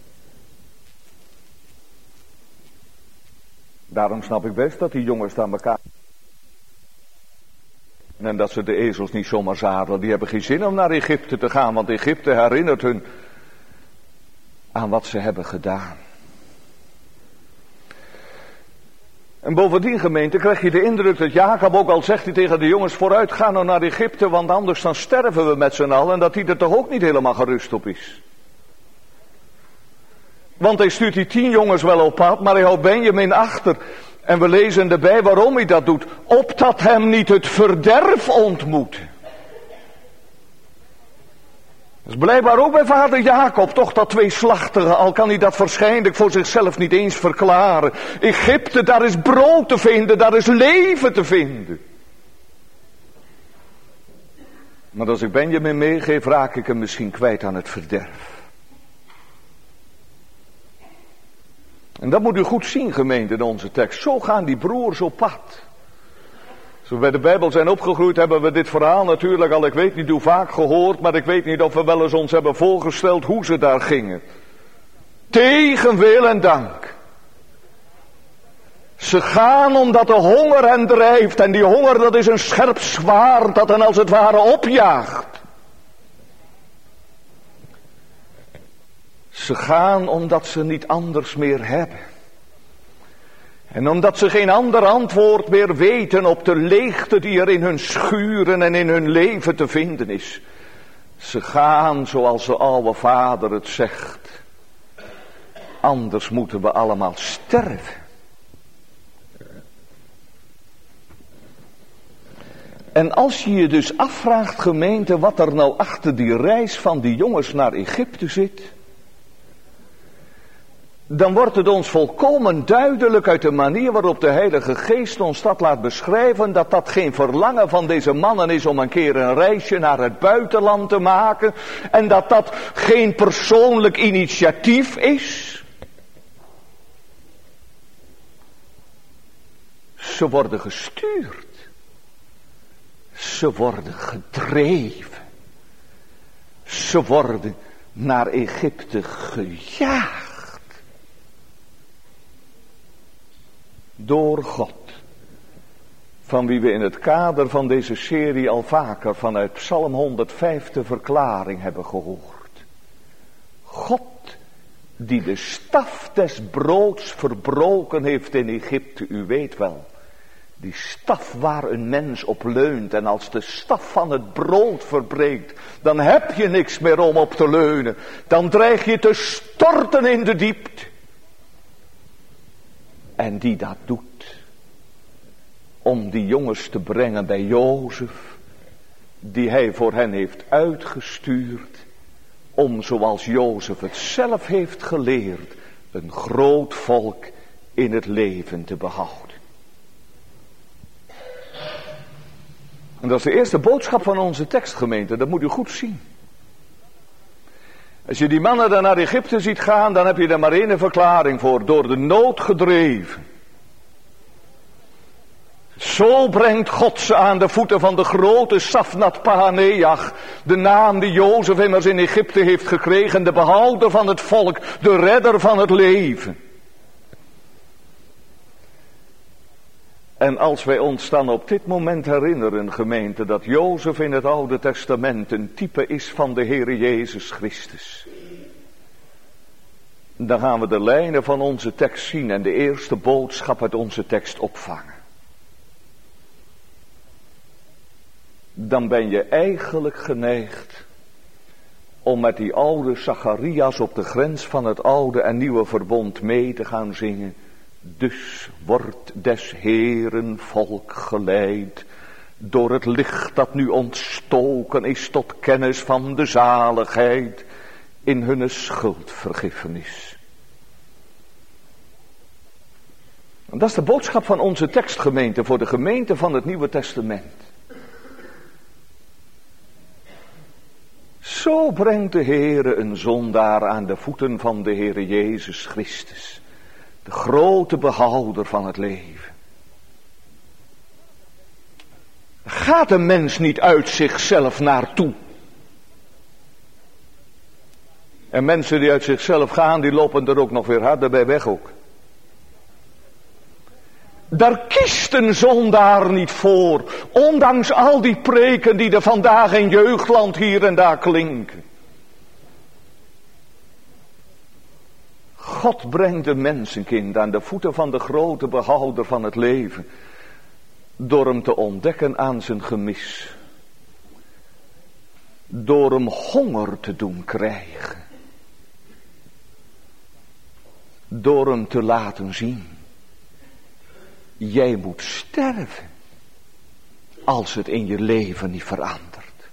Daarom snap ik best dat die jongens aan elkaar... En dat ze de ezels niet zomaar zadelen. Die hebben geen zin om naar Egypte te gaan. Want Egypte herinnert hun aan wat ze hebben gedaan. En bovendien, gemeente, krijg je de indruk dat Jacob, ook al zegt hij tegen de jongens: vooruit, ga nou naar Egypte, want anders dan sterven we met z'n allen. En dat hij er toch ook niet helemaal gerust op is. Want hij stuurt die tien jongens wel op pad, maar hij houdt Benjamin achter. En we lezen erbij waarom hij dat doet. Opdat hem niet het verderf ontmoet. Dat is blijkbaar ook bij vader Jacob, toch dat tweeslachtige, al kan hij dat waarschijnlijk voor zichzelf niet eens verklaren. Egypte, daar is brood te vinden, daar is leven te vinden. Maar als ik Benjamin meegeef, raak ik hem misschien kwijt aan het verderf. En dat moet u goed zien, gemeente, in onze tekst. Zo gaan die broers op pad. Als we bij de Bijbel zijn opgegroeid, hebben we dit verhaal natuurlijk al, ik weet niet hoe vaak gehoord, maar ik weet niet of we wel eens ons hebben voorgesteld hoe ze daar gingen. Tegen wil en dank. Ze gaan omdat de honger hen drijft, en die honger, dat is een scherp zwaard dat hen als het ware opjaagt. Ze gaan omdat ze niet anders meer hebben. En omdat ze geen ander antwoord meer weten op de leegte die er in hun schuren en in hun leven te vinden is. Ze gaan zoals de oude vader het zegt. Anders moeten we allemaal sterven. En als je je dus afvraagt, gemeente, wat er nou achter die reis van die jongens naar Egypte zit, dan wordt het ons volkomen duidelijk uit de manier waarop de Heilige Geest ons dat laat beschrijven, dat dat geen verlangen van deze mannen is om een keer een reisje naar het buitenland te maken, en dat dat geen persoonlijk initiatief is. Ze worden gestuurd. Ze worden gedreven. Ze worden naar Egypte gejaagd. Door God. Van wie we in het kader van deze serie al vaker vanuit Psalm honderdvijf de verklaring hebben gehoord. God die de staf des broods verbroken heeft in Egypte, u weet wel. Die staf waar een mens op leunt, en als de staf van het brood verbreekt, dan heb je niks meer om op te leunen. Dan dreig je te storten in de diepte. En die dat doet, om die jongens te brengen bij Jozef, die hij voor hen heeft uitgestuurd, om zoals Jozef het zelf heeft geleerd, een groot volk in het leven te behouden. En dat is de eerste boodschap van onze tekstgemeente, dat moet u goed zien. Als je die mannen dan naar Egypte ziet gaan, dan heb je er maar één verklaring voor, door de nood gedreven. Zo brengt God ze aan de voeten van de grote Safnat Pahaneach, de naam die Jozef immers in Egypte heeft gekregen, de behouder van het volk, de redder van het leven. En als wij ons dan op dit moment herinneren, gemeente, dat Jozef in het Oude Testament een type is van de Heere Jezus Christus, dan gaan we de lijnen van onze tekst zien en de eerste boodschap uit onze tekst opvangen. Dan ben je eigenlijk geneigd om met die oude Zacharias op de grens van het oude en nieuwe verbond mee te gaan zingen. Dus wordt des Heeren volk geleid door het licht dat nu ontstoken is tot kennis van de zaligheid in hunne schuldvergiffenis. En dat is de boodschap van onze tekstgemeente voor de gemeente van het Nieuwe Testament. Zo brengt de Heere een zondaar aan de voeten van de Heere Jezus Christus. De grote behouder van het leven. Gaat een mens niet uit zichzelf naartoe? En mensen die uit zichzelf gaan, die lopen er ook nog weer harder bij weg ook. Daar kiest een zondaar niet voor, ondanks al die preken die er vandaag in Jeugdland hier en daar klinken. God brengt een mensenkind aan de voeten van de grote behouder van het leven, door hem te ontdekken aan zijn gemis. Door hem honger te doen krijgen. Door hem te laten zien. Jij moet sterven als het in je leven niet verandert.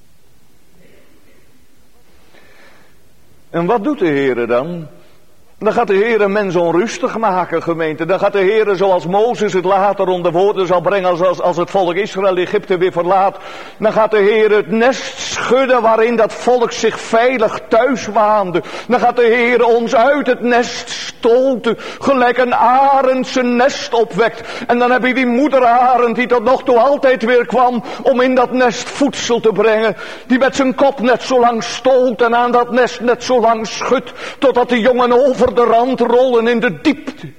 En wat doet de Heere dan? Dan gaat de Heer een mens onrustig maken, gemeente. Dan gaat de Heer, zoals Mozes het later onder woorden zal brengen als, als, als het volk Israël Egypte weer verlaat. Dan gaat de Heer het nest schudden waarin dat volk zich veilig thuis waande. Dan gaat de Heer ons uit het nest stoten, gelijk een arend zijn nest opwekt. En dan heb je die moederarend die tot nog toe altijd weer kwam om in dat nest voedsel te brengen. Die met zijn kop net zo lang stoot en aan dat nest net zo lang schudt, totdat de jongen over de rand rollen in de diepte.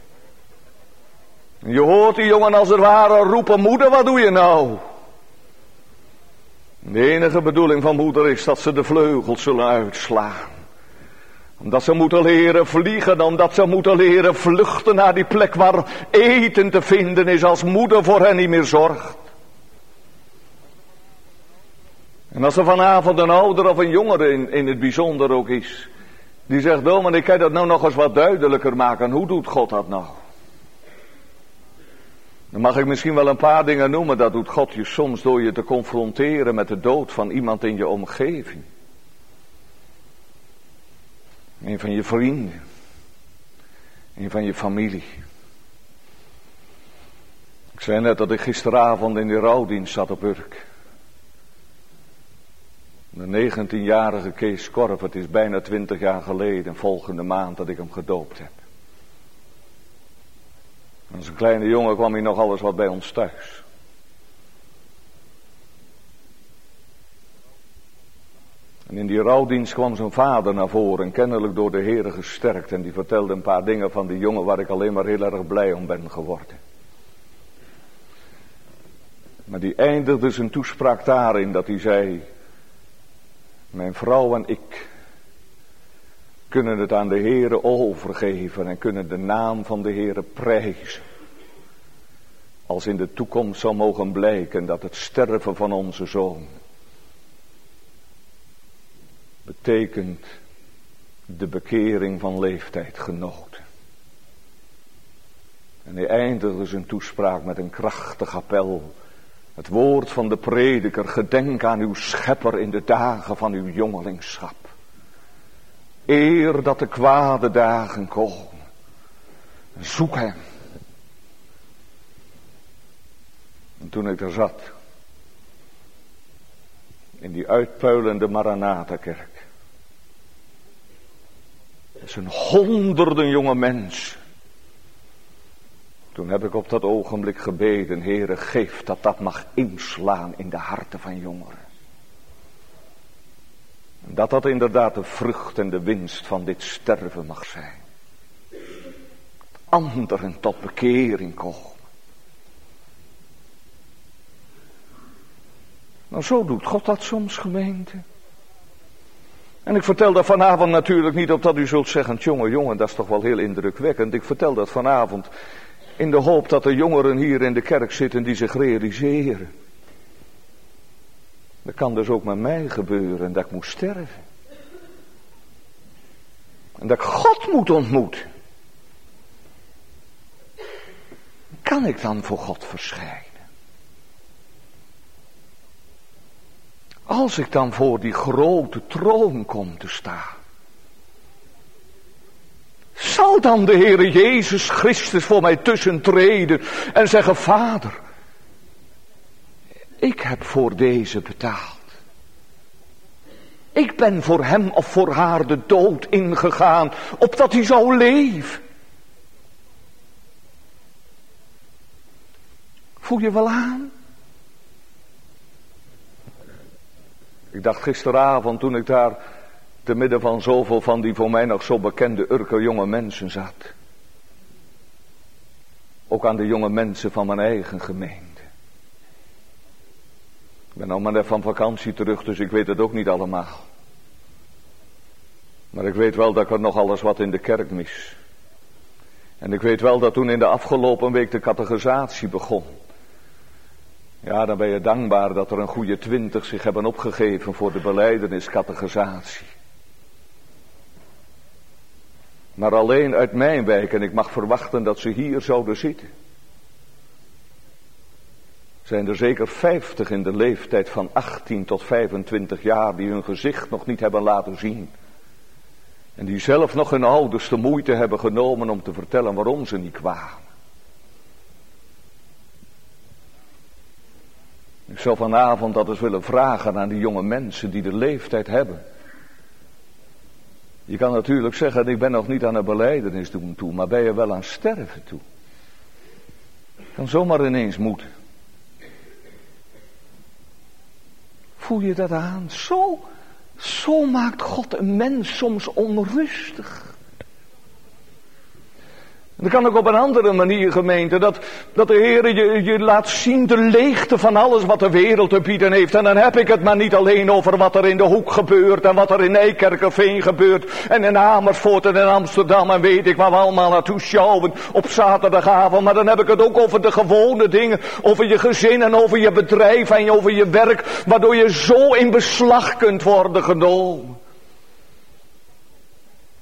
Je hoort die jongen als het ware roepen, moeder, wat doe je nou? De enige bedoeling van moeder is dat ze de vleugels zullen uitslaan. Omdat ze moeten leren vliegen, omdat ze moeten leren vluchten naar die plek waar eten te vinden is als moeder voor hen niet meer zorgt. En als er vanavond een ouder of een jongere in, in het bijzonder ook is, die zegt, dominee, ik kan dat nou nog eens wat duidelijker maken. Hoe doet God dat nou? Dan mag ik misschien wel een paar dingen noemen. Dat doet God je soms door je te confronteren met de dood van iemand in je omgeving. Een van je vrienden. Een van je familie. Ik zei net dat ik gisteravond in de rouwdienst zat op Urk. De negentienjarige Kees Korf, het is bijna twintig jaar geleden, volgende maand dat ik hem gedoopt heb. Als een kleine jongen kwam hij nog alles wat bij ons thuis. En in die rouwdienst kwam zijn vader naar voren, kennelijk door de Heere gesterkt. En die vertelde een paar dingen van die jongen waar ik alleen maar heel erg blij om ben geworden. Maar die eindigde zijn toespraak daarin dat hij zei: mijn vrouw en ik kunnen het aan de Heere overgeven en kunnen de naam van de Heere prijzen. Als in de toekomst zou mogen blijken dat het sterven van onze zoon betekent de bekering van leeftijdgenoten. En hij eindigde zijn toespraak met een krachtig appel. Het woord van de prediker: gedenk aan uw schepper in de dagen van uw jongelingschap. Eer dat de kwade dagen komen. Zoek hem. En toen ik er zat, in die uitpuilende Maranatha-kerk, er zijn honderden jonge mensen. Toen heb ik op dat ogenblik gebeden: Heere, geef dat dat mag inslaan in de harten van jongeren. En dat dat inderdaad de vrucht en de winst van dit sterven mag zijn. Anderen tot bekering komen. Nou, zo doet God dat soms, gemeente. En ik vertel dat vanavond natuurlijk niet opdat u zult zeggen: jongen, jongen, dat is toch wel heel indrukwekkend. Ik vertel dat vanavond in de hoop dat er jongeren hier in de kerk zitten die zich realiseren. Dat kan dus ook met mij gebeuren, dat ik moet sterven. En dat ik God moet ontmoeten. Kan ik dan voor God verschijnen? Als ik dan voor die grote troon kom te staan, zal dan de Heere Jezus Christus voor mij tussentreden en zeggen: Vader, ik heb voor deze betaald. Ik ben voor hem of voor haar de dood ingegaan, opdat hij zou leven. Voel je wel aan? Ik dacht gisteravond toen ik daar te midden van zoveel van die voor mij nog zo bekende Urker jonge mensen zat. Ook aan de jonge mensen van mijn eigen gemeente. Ik ben al maar net van vakantie terug, dus ik weet het ook niet allemaal. Maar ik weet wel dat ik er nog alles wat in de kerk mis. En ik weet wel dat toen in de afgelopen week de catechisatie begon. Ja, dan ben je dankbaar dat er een goede twintig zich hebben opgegeven voor de belijdeniscatechisatie. Maar alleen uit mijn wijk, en ik mag verwachten dat ze hier zouden zitten, zijn er zeker vijftig in de leeftijd van achttien tot vijfentwintig jaar die hun gezicht nog niet hebben laten zien. En die zelf nog hun ouders de moeite hebben genomen om te vertellen waarom ze niet kwamen. Ik zou vanavond dat eens willen vragen aan die jonge mensen die de leeftijd hebben. Je kan natuurlijk zeggen: ik ben nog niet aan een belijdenis doen toe, maar ben je wel aan sterven toe? Kan zomaar ineens moeten. Voel je dat aan? Zo, zo maakt God een mens soms onrustig. Dan kan ook op een andere manier, gemeente, dat, dat de Heer je, je laat zien de leegte van alles wat de wereld te bieden heeft. En dan heb ik het maar niet alleen over wat er in de Hoek gebeurt en wat er in Nijkerkerveen gebeurt en in Amersfoort en in Amsterdam en weet ik waar we allemaal naartoe sjouwen op zaterdagavond. Maar dan heb ik het ook over de gewone dingen, over je gezin en over je bedrijf en over je werk, waardoor je zo in beslag kunt worden genomen.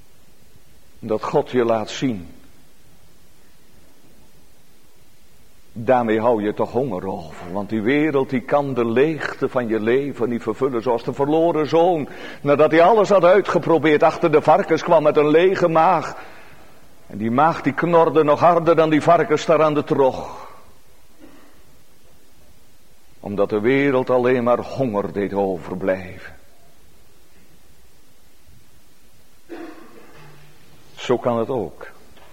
Dat God je laat zien Daarmee hou je toch honger over. Want die wereld die kan de leegte van je leven niet vervullen. Zoals de verloren zoon. Nadat hij alles had uitgeprobeerd. Achter de varkens kwam met een lege maag. En die maag die knorde nog harder dan die varkens daar aan de trog. Omdat de wereld alleen maar honger deed overblijven. Zo kan het ook.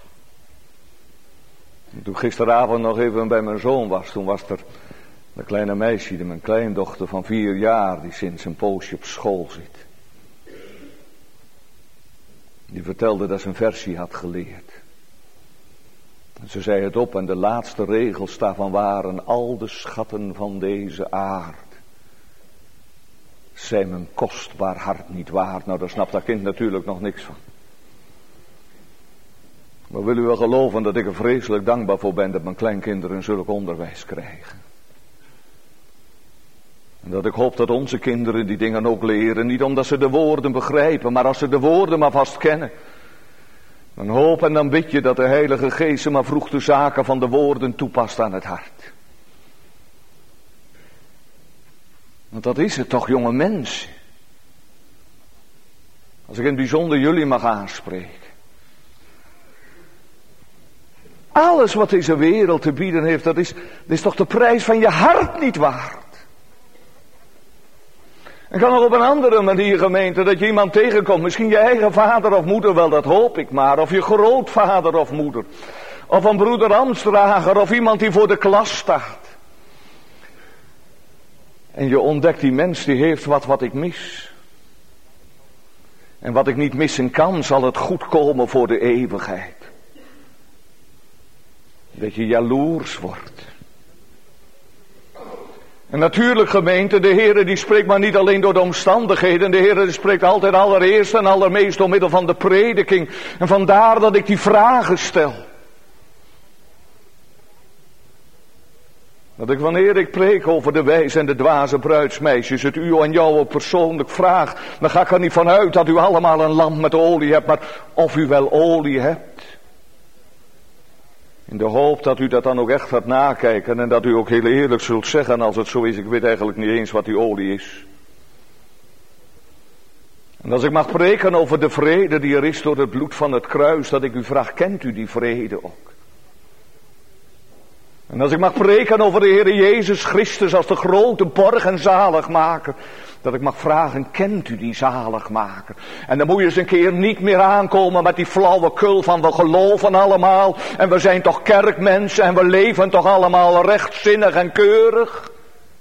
Toen gisteravond nog even bij mijn zoon was, toen was er een kleine meisje, mijn kleindochter van vier jaar, die sinds een poosje op school zit. Die vertelde dat ze een versie had geleerd. En ze zei het op en de laatste regels daarvan waren: al de schatten van deze aard zijn mijn kostbaar hart niet waard. Nou, daar snapt dat kind natuurlijk nog niks van. Maar wil u wel geloven dat ik er vreselijk dankbaar voor ben dat mijn kleinkinderen zulk onderwijs krijgen. En dat ik hoop dat onze kinderen die dingen ook leren. Niet omdat ze de woorden begrijpen, maar als ze de woorden maar vast kennen. Dan hoop en dan bid je dat de Heilige Geest ze maar vroeg de zaken van de woorden toepast aan het hart. Want dat is het toch, jonge mensen. Als ik in het bijzonder jullie mag aanspreken. Alles wat deze wereld te bieden heeft, dat is, dat is toch de prijs van je hart niet waard. En kan nog op een andere manier, gemeente, dat je iemand tegenkomt. Misschien je eigen vader of moeder wel, dat hoop ik maar. Of je grootvader of moeder. Of een broeder ambtsdrager of iemand die voor de klas staat. En je ontdekt die mens die heeft wat wat ik mis. En wat ik niet missen kan, zal het goed komen voor de eeuwigheid. Dat je jaloers wordt. En natuurlijk, gemeente, de Heere die spreekt maar niet alleen door de omstandigheden. De Heere die spreekt altijd allereerst en allermeest door middel van de prediking. En vandaar dat ik die vragen stel. Dat ik wanneer ik preek over de wijze en de dwaze bruidsmeisjes, het u en jou ook persoonlijk vraag. Dan ga ik er niet vanuit dat u allemaal een lamp met olie hebt, maar of u wel olie hebt. In de hoop dat u dat dan ook echt gaat nakijken en dat u ook heel eerlijk zult zeggen als het zo is, ik weet eigenlijk niet eens wat die olie is. En als ik mag preken over de vrede die er is door het bloed van het kruis, dat ik u vraag, kent u die vrede ook? En als ik mag preken over de Heer Jezus Christus als de grote borg en zaligmaker, dat ik mag vragen, kent u die zaligmaker? En dan moet je eens een keer niet meer aankomen met die flauwekul van we geloven allemaal en we zijn toch kerkmensen en we leven toch allemaal rechtzinnig en keurig.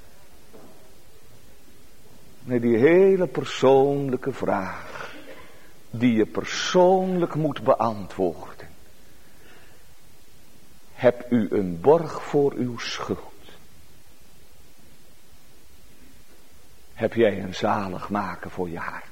Nee, die hele persoonlijke vraag, die je persoonlijk moet beantwoorden. Heb u een borg voor uw schuld? Heb jij een zaligmaker voor je hart?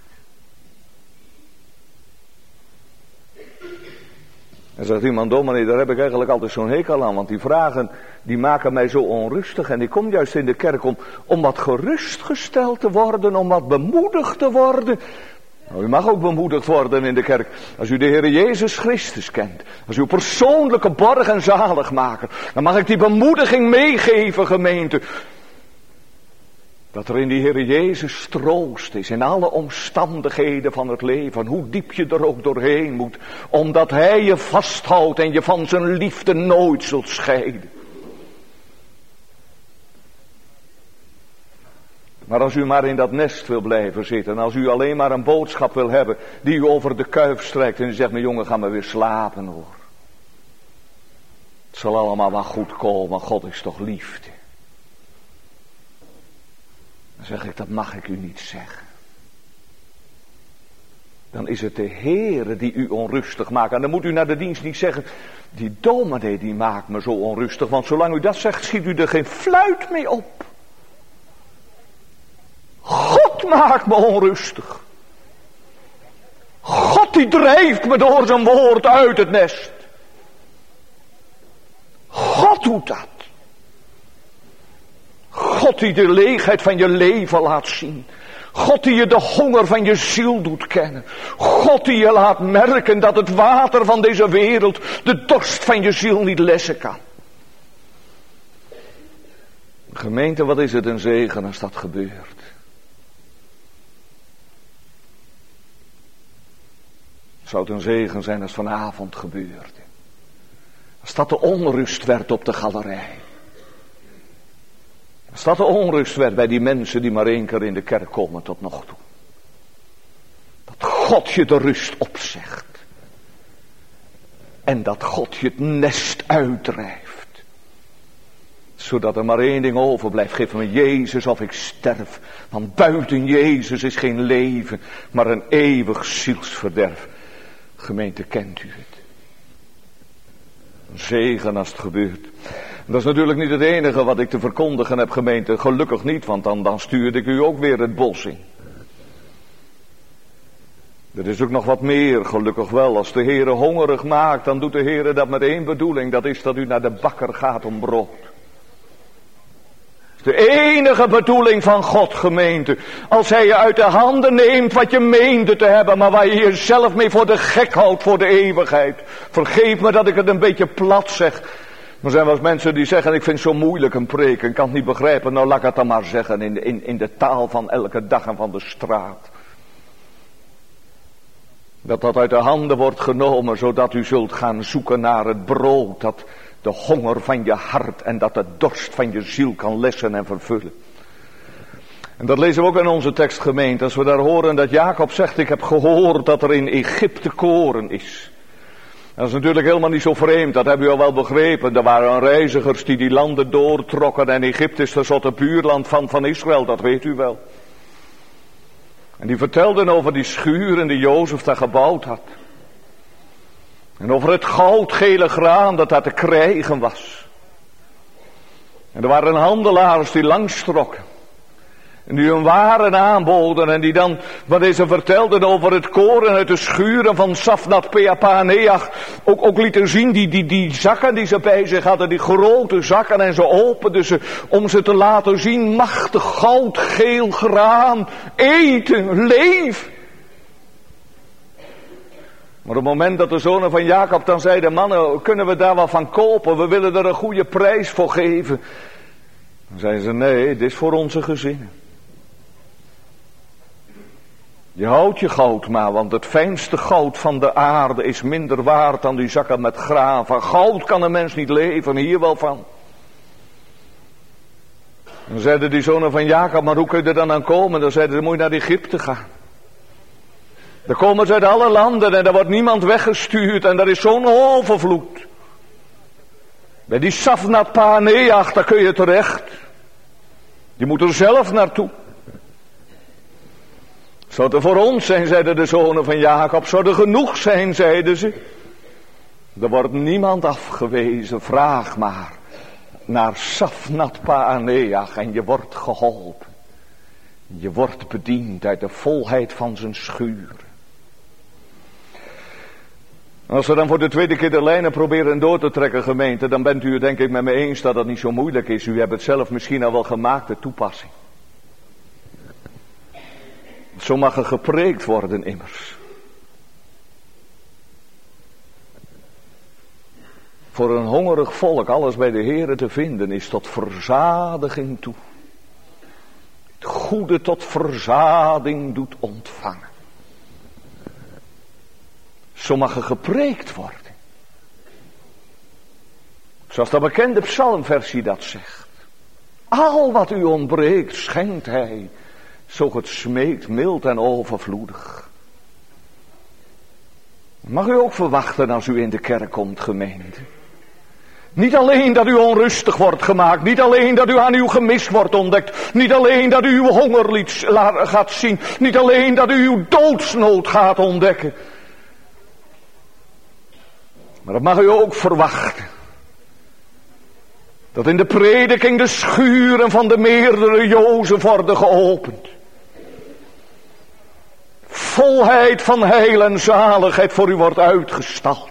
En zegt iemand, dominee, daar heb ik eigenlijk altijd zo'n hekel aan, want die vragen, die maken mij zo onrustig. En ik kom juist in de kerk om, om wat gerustgesteld te worden, om wat bemoedigd te worden. Nou, u mag ook bemoedigd worden in de kerk. Als u de Heer Jezus Christus kent. Als uw persoonlijke borg en zaligmaker. Dan mag ik die bemoediging meegeven, gemeente. Dat er in die Heer Jezus troost is. In alle omstandigheden van het leven. Hoe diep je er ook doorheen moet. Omdat Hij je vasthoudt en je van zijn liefde nooit zult scheiden. Maar als u maar in dat nest wil blijven zitten. En als u alleen maar een boodschap wil hebben. Die u over de kuif strijkt. En u zegt, mijn jongen, ga maar weer slapen hoor. Het zal allemaal wel goed komen. God is toch liefde. Dan zeg ik, dat mag ik u niet zeggen. Dan is het de Heere die u onrustig maakt. En dan moet u naar de dienst niet zeggen. Die dominee die maakt me zo onrustig. Want zolang u dat zegt, schiet u er geen fluit mee op. God maakt me onrustig. God die drijft me door zijn woord uit het nest. God doet dat. God die de leegheid van je leven laat zien. God die je de honger van je ziel doet kennen. God die je laat merken dat het water van deze wereld de dorst van je ziel niet lessen kan. Gemeente, wat is het een zegen als dat gebeurt. Zou het een zegen zijn als vanavond gebeurde. Als dat de onrust werd op de galerij. Als dat de onrust werd bij die mensen die maar één keer in de kerk komen tot nog toe. Dat God je de rust opzegt. En dat God je het nest uitdrijft. Zodat er maar één ding overblijft. Geef me Jezus of ik sterf. Want buiten Jezus is geen leven, maar een eeuwig zielsverderf. Gemeente, kent u het? Een zegen als het gebeurt. En dat is natuurlijk niet het enige wat ik te verkondigen heb, gemeente. Gelukkig niet, want dan, dan stuurde ik u ook weer het bos in. Er is ook nog wat meer, gelukkig wel. Als de Heere hongerig maakt, dan doet de Heere dat met één bedoeling. Dat is dat u naar de bakker gaat om brood. De enige bedoeling van God, gemeente. Als hij je uit de handen neemt wat je meende te hebben, maar waar je jezelf mee voor de gek houdt voor de eeuwigheid. Vergeef me dat ik het een beetje plat zeg. Er zijn wel eens mensen die zeggen, ik vind het zo moeilijk een preek, ik kan het niet begrijpen. Nou, laat ik het dan maar zeggen in de, in, in de taal van elke dag en van de straat. Dat dat uit de handen wordt genomen, zodat u zult gaan zoeken naar het brood, dat de honger van je hart en dat de dorst van je ziel kan lessen en vervullen. En dat lezen we ook in onze tekst, gemeente. Als we daar horen dat Jacob zegt, ik heb gehoord dat er in Egypte koren is. Dat is natuurlijk helemaal niet zo vreemd, dat hebben u al wel begrepen. Er waren reizigers die die landen doortrokken en Egypte is tenslotte buurland van, van Israël, dat weet u wel. En die vertelden over die schuren die Jozef daar gebouwd had. En over het goudgele graan dat daar te krijgen was. En er waren handelaars die langstrokken. En die hun waren aanboden en die dan, wat deze vertelden over het koren uit de schuren van Safnat Paneach, ook, ook lieten zien die, die, die zakken die ze bij zich hadden, die grote zakken, en ze openden ze om ze te laten zien, machtig goudgeel graan, eten, leef. Maar op het moment dat de zonen van Jacob dan zeiden, mannen, kunnen we daar wat van kopen, we willen er een goede prijs voor geven. Dan zeiden ze, nee, dit is voor onze gezinnen. Je houdt je goud maar, want het fijnste goud van de aarde is minder waard dan die zakken met graan. Van goud kan een mens niet leven, hier wel van. Dan zeiden die zonen van Jacob, maar hoe kun je er dan aan komen? Dan zeiden ze, moet je naar Egypte gaan. Daar komen ze uit alle landen en daar wordt niemand weggestuurd en daar is zo'n overvloed. Bij die Safnat Paneach, daar kun je terecht. Je moet er zelf naartoe. Zou er voor ons zijn, zeiden de zonen van Jacob, zou er genoeg zijn, zeiden ze. Er wordt niemand afgewezen, vraag maar naar Safnat Paneach en je wordt geholpen. Je wordt bediend uit de volheid van zijn schuur. Als we dan voor de tweede keer de lijnen proberen door te trekken, gemeente, dan bent u het denk ik met me eens dat dat niet zo moeilijk is. U hebt het zelf misschien al wel gemaakt, de toepassing. Zo mag er gepreekt worden immers. Voor een hongerig volk alles bij de Heere te vinden is tot verzadiging toe. Het goede tot verzading doet ontvangen. Zo mag er gepreekt worden. Zoals dat bekende psalmversie dat zegt. Al wat u ontbreekt schenkt hij, zo het smeekt mild en overvloedig. Mag u ook verwachten als u in de kerk komt, gemeente. Niet alleen dat u onrustig wordt gemaakt. Niet alleen dat u aan uw gemis wordt ontdekt. Niet alleen dat u uw honger gaat zien. Niet alleen dat u uw doodsnood gaat ontdekken. Maar dat mag u ook verwachten. Dat in de prediking de schuren van de meerdere Jozef worden geopend. Volheid van heil en zaligheid voor u wordt uitgestald.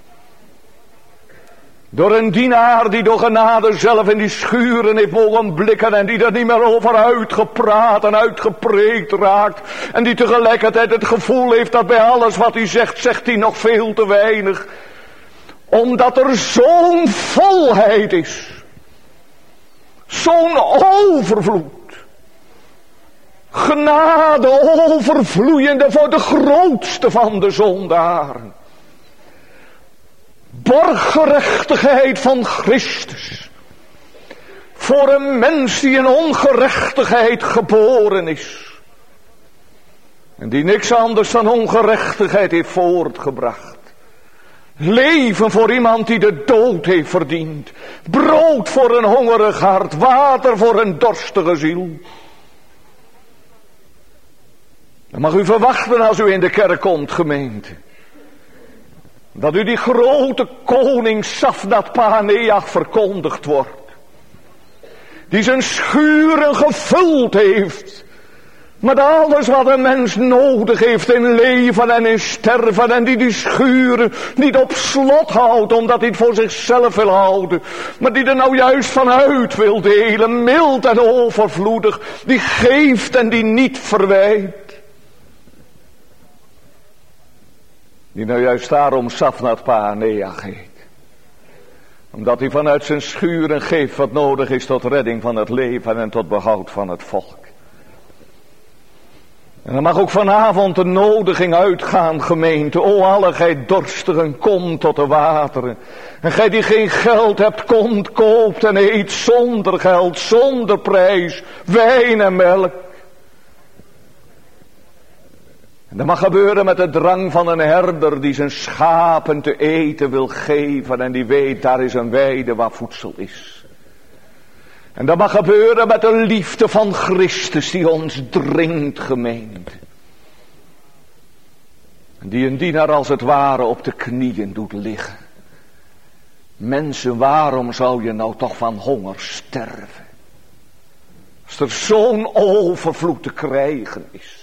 Door een dienaar die door genade zelf in die schuren heeft mogen blikken en die er niet meer over uitgepraat en uitgepreekt raakt. En die tegelijkertijd het gevoel heeft dat bij alles wat hij zegt, zegt hij nog veel te weinig. Omdat er zo'n volheid is. Zo'n overvloed. Genade overvloeiende voor de grootste van de zondaren. Borggerechtigheid van Christus. Voor een mens die in ongerechtigheid geboren is. En die niks anders dan ongerechtigheid heeft voortgebracht. Leven voor iemand die de dood heeft verdiend. Brood voor een hongerig hart. Water voor een dorstige ziel. Dan mag u verwachten als u in de kerk komt, gemeente. Dat u die grote koning Safnat Paneach verkondigd wordt. Die zijn schuren gevuld heeft. Met alles wat een mens nodig heeft in leven en in sterven. En die die schuren niet op slot houdt omdat hij het voor zichzelf wil houden. Maar die er nou juist vanuit wil delen. Mild en overvloedig. Die geeft en die niet verwijt. Die nou juist daarom Safnat Paneach heet. Omdat hij vanuit zijn schuren geeft wat nodig is tot redding van het leven en tot behoud van het volk. En dan mag ook vanavond de nodiging uitgaan, gemeente. O alle gij dorstigen, kom tot de wateren. En gij die geen geld hebt, komt, koopt en eet zonder geld, zonder prijs, wijn en melk. En dat mag gebeuren met de drang van een herder die zijn schapen te eten wil geven. En die weet, daar is een weide waar voedsel is. En dat mag gebeuren met de liefde van Christus die ons dringt, gemeente. En die een dienaar als het ware op de knieën doet liggen. Mensen, waarom zou je nou toch van honger sterven? Als er zo'n overvloed te krijgen is.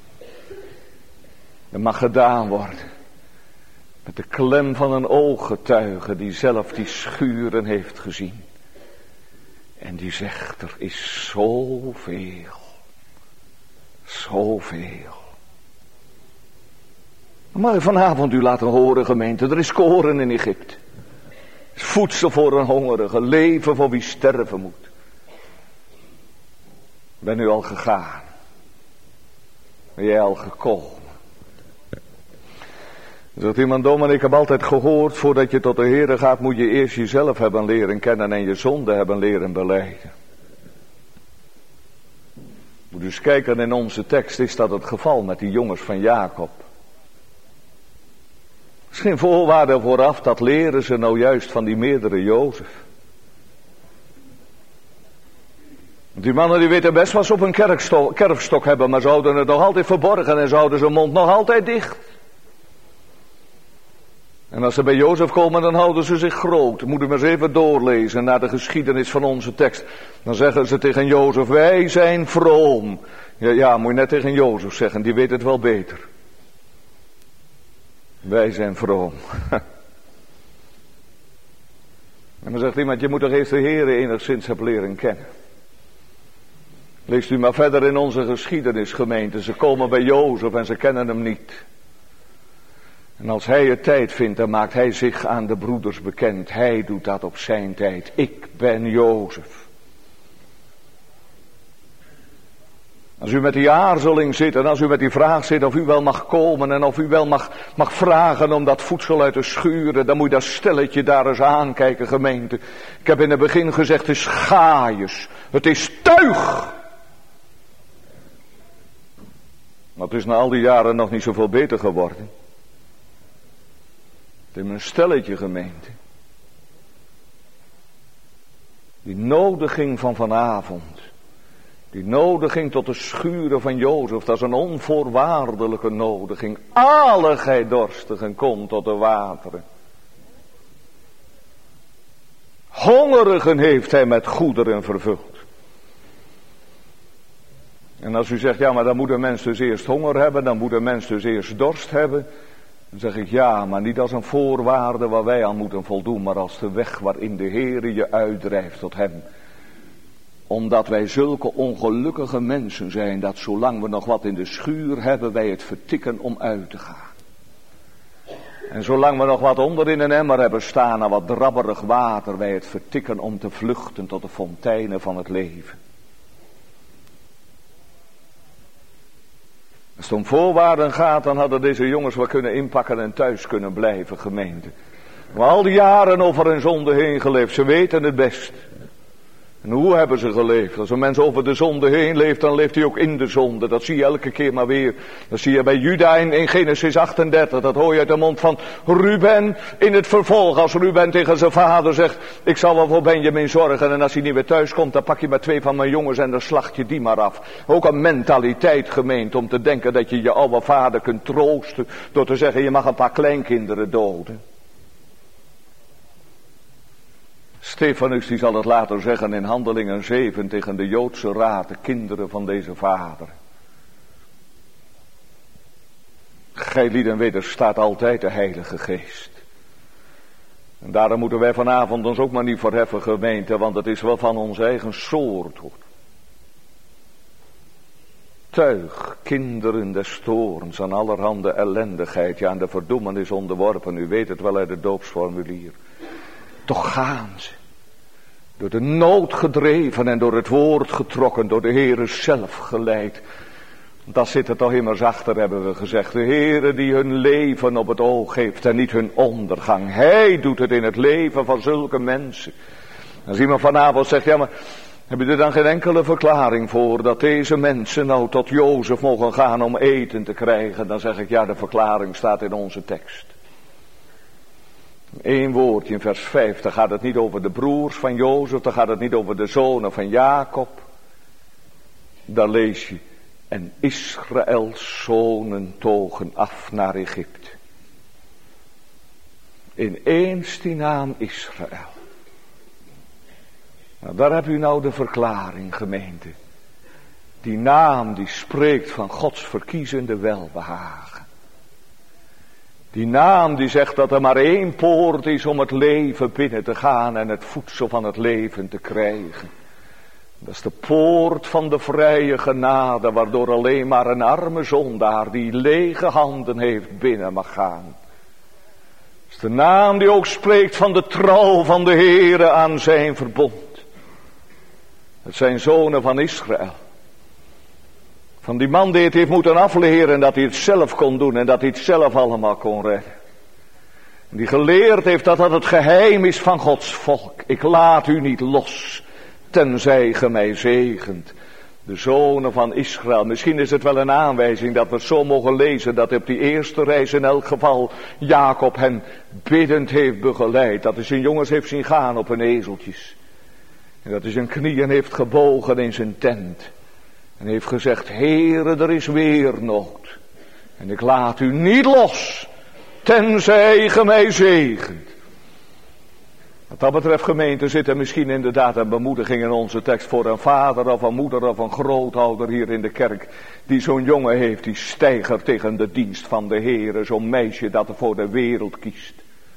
Dat mag gedaan worden. Met de klem van een ooggetuige die zelf die schuren heeft gezien. En die zegt, er is zoveel. Zoveel. Dan mag ik vanavond u laten horen, gemeente. Er is koren in Egypte. Er is voedsel voor een hongerige. Leven voor wie sterven moet. Ben u al gegaan? Ben jij al gekomen? Zegt iemand, dom, en ik heb altijd gehoord, voordat je tot de Heere gaat, moet je eerst jezelf hebben leren kennen en je zonde hebben leren belijden. Moet dus kijken in onze tekst, is dat het geval met die jongens van Jacob. Er is geen voorwaarde vooraf, dat leren ze nou juist van die meerdere Jozef. Die mannen die weten best wat ze op een kerkstok, kerfstok hebben, maar zouden het nog altijd verborgen en zouden zijn mond nog altijd dicht. En als ze bij Jozef komen, dan houden ze zich groot. Moet u maar eens even doorlezen naar de geschiedenis van onze tekst. Dan zeggen ze tegen Jozef, wij zijn vroom. Ja, ja, moet je net tegen Jozef zeggen, die weet het wel beter. Wij zijn vroom. En dan zegt iemand, je moet toch eerst de Heere enigszins hebben leren kennen. Leest u maar verder in onze geschiedenisgemeente. Ze komen bij Jozef en ze kennen hem niet. En als hij het tijd vindt, dan maakt hij zich aan de broeders bekend. Hij doet dat op zijn tijd. Ik ben Jozef. Als u met die aarzeling zit en als u met die vraag zit of u wel mag komen en of u wel mag, mag vragen om dat voedsel uit te schuren, dan moet je dat stelletje daar eens aankijken, gemeente. Ik heb in het begin gezegd, het is Gaius. Het is tuig. Maar het is na al die jaren nog niet zoveel beter geworden. Het is een stelletje, gemeente. Die nodiging van vanavond. Die nodiging tot de schuren van Jozef. Dat is een onvoorwaardelijke nodiging. Alle gij dorstigen, kom tot de wateren. Hongerigen heeft hij met goederen vervuld. En als u zegt, ja, maar dan moet een mens dus eerst honger hebben. Dan moet een mens dus eerst dorst hebben. Dan zeg ik, ja, maar niet als een voorwaarde waar wij aan moeten voldoen, maar als de weg waarin de Heere je uitdrijft tot hem. Omdat wij zulke ongelukkige mensen zijn, dat zolang we nog wat in de schuur hebben, wij het vertikken om uit te gaan. En zolang we nog wat onder in een emmer hebben staan en wat drabberig water, wij het vertikken om te vluchten tot de fonteinen van het leven. Als het om voorwaarden gaat, dan hadden deze jongens wel kunnen inpakken en thuis kunnen blijven, gemeente. Maar al die jaren over hun zonde heen geleefd, ze weten het best. En hoe hebben ze geleefd? Als een mens over de zonde heen leeft, dan leeft hij ook in de zonde. Dat zie je elke keer maar weer. Dat zie je bij Juda in, in Genesis achtendertig. Dat hoor je uit de mond van Ruben in het vervolg. Als Ruben tegen zijn vader zegt, ik zal wel voor Benjamin zorgen. En als hij niet weer thuis komt, dan pak je maar twee van mijn jongens en dan slacht je die maar af. Ook een mentaliteit, gemeente, om te denken dat je je oude vader kunt troosten. Door te zeggen, je mag een paar kleinkinderen doden. Stefanus die zal het later zeggen in Handelingen zeven tegen de Joodse raad, de kinderen van deze vader. Gij lieden wederstaat altijd de Heilige Geest. En daarom moeten wij vanavond ons ook maar niet verheffen, gemeente, want het is wel van ons eigen soort. Tuig, kinderen des toorns, aan allerhande ellendigheid, ja, aan de verdoemenis onderworpen, u weet het wel uit het doopsformulier. Toch gaan ze, door de nood gedreven en door het woord getrokken, door de Heere zelf geleid. Dat zit er toch immers achter, hebben we gezegd. De Heere die hun leven op het oog heeft en niet hun ondergang. Hij doet het in het leven van zulke mensen. Als iemand vanavond zegt, ja maar, heb je er dan geen enkele verklaring voor dat deze mensen nou tot Jozef mogen gaan om eten te krijgen? Dan zeg ik, ja, de verklaring staat in onze tekst. Eén woordje in vers vijf, dan gaat het niet over de broers van Jozef, dan gaat het niet over de zonen van Jacob. Daar lees je, en Israëls zonen togen af naar Egypte. Ineens die naam Israël. Nou, daar heb u nou de verklaring, gemeente. Die naam die spreekt van Gods verkiezende welbehagen. Die naam die zegt dat er maar één poort is om het leven binnen te gaan en het voedsel van het leven te krijgen. Dat is de poort van de vrije genade, waardoor alleen maar een arme zondaar die lege handen heeft binnen mag gaan. Dat is de naam die ook spreekt van de trouw van de Heere aan zijn verbond. Het zijn zonen van Israël. Van die man die het heeft moeten afleren dat hij het zelf kon doen en dat hij het zelf allemaal kon redden. En die geleerd heeft dat dat het geheim is van Gods volk. Ik laat u niet los, tenzij ge mij zegent. De zonen van Israël. Misschien is het wel een aanwijzing dat we het zo mogen lezen dat op die eerste reis in elk geval Jacob hen biddend heeft begeleid. Dat hij zijn jongens heeft zien gaan op hun ezeltjes. En dat hij zijn knieën heeft gebogen in zijn tent. En heeft gezegd, Heere, er is weer nood. En ik laat u niet los, tenzij ge mij zegent. Wat dat betreft, gemeente, zit er misschien inderdaad een bemoediging in onze tekst voor een vader of een moeder of een grootouder hier in de kerk. Die zo'n jongen heeft, die steigert tegen de dienst van de Heere. Zo'n meisje dat er voor de wereld kiest.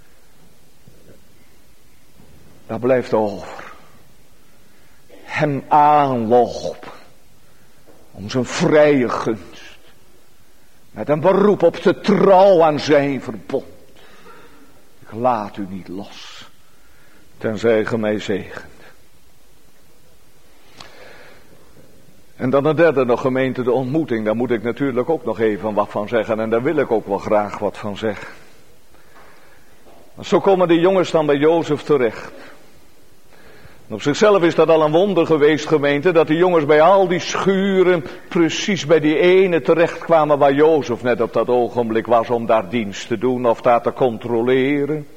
Dat blijft over. Hem aanlopen. Om zijn vrije gunst. Met een beroep op de trouw aan zijn verbond. Ik laat u niet los. Tenzij ge mij zegent. En dan een derde nog, gemeente, de ontmoeting. Daar moet ik natuurlijk ook nog even wat van zeggen. En daar wil ik ook wel graag wat van zeggen. Maar zo komen die jongens dan bij Jozef terecht. En op zichzelf is dat al een wonder geweest, gemeente, dat die jongens bij al die schuren precies bij die ene terechtkwamen waar Jozef net op dat ogenblik was om daar dienst te doen of daar te controleren.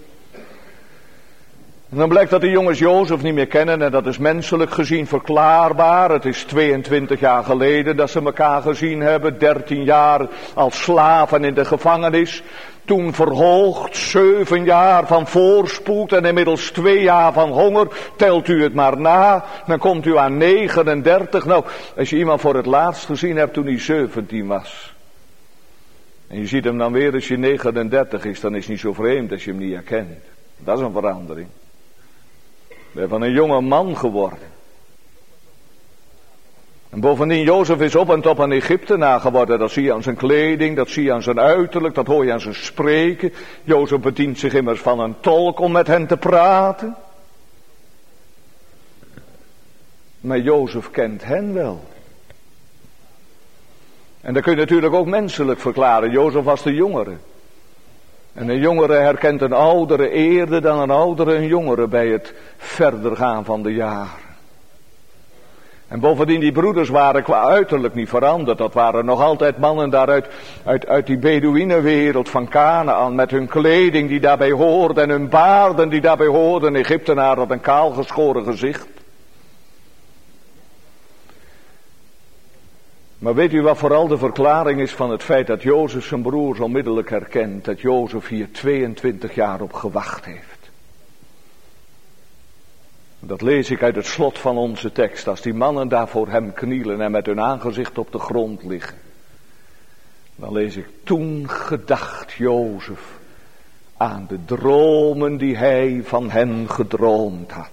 En dan blijkt dat die jongens Jozef niet meer kennen en dat is menselijk gezien verklaarbaar. Het is tweeëntwintig jaar geleden dat ze elkaar gezien hebben, dertien jaar als slaven in de gevangenis. Toen verhoogd, zeven jaar van voorspoed en inmiddels twee jaar van honger. Telt u het maar na, dan komt u aan negenendertig. Nou, als je iemand voor het laatst gezien hebt toen hij zeventien was. En je ziet hem dan weer als je negenendertig is, dan is het niet zo vreemd als je hem niet herkent. Dat is een verandering. We zijn van een jonge man geworden. En bovendien, Jozef is op en top een Egyptenaar geworden. Dat zie je aan zijn kleding, dat zie je aan zijn uiterlijk, dat hoor je aan zijn spreken. Jozef bedient zich immers van een tolk om met hen te praten. Maar Jozef kent hen wel. En dat kun je natuurlijk ook menselijk verklaren. Jozef was de jongere. En een jongere herkent een oudere eerder dan een oudere een jongere bij het verder gaan van de jaren. En bovendien, die broeders waren qua uiterlijk niet veranderd. Dat waren nog altijd mannen daaruit uit, uit die Bedouinenwereld van Kanaan. Met hun kleding die daarbij hoorde en hun baarden die daarbij hoorden. Een Egyptenaar had een kaalgeschoren gezicht. Maar weet u wat vooral de verklaring is van het feit dat Jozef zijn broers onmiddellijk herkent? Dat Jozef hier tweeëntwintig jaar op gewacht heeft. Dat lees ik uit het slot van onze tekst. Als die mannen daar voor hem knielen en met hun aangezicht op de grond liggen. Dan lees ik, toen gedacht Jozef aan de dromen die hij van hen gedroomd had.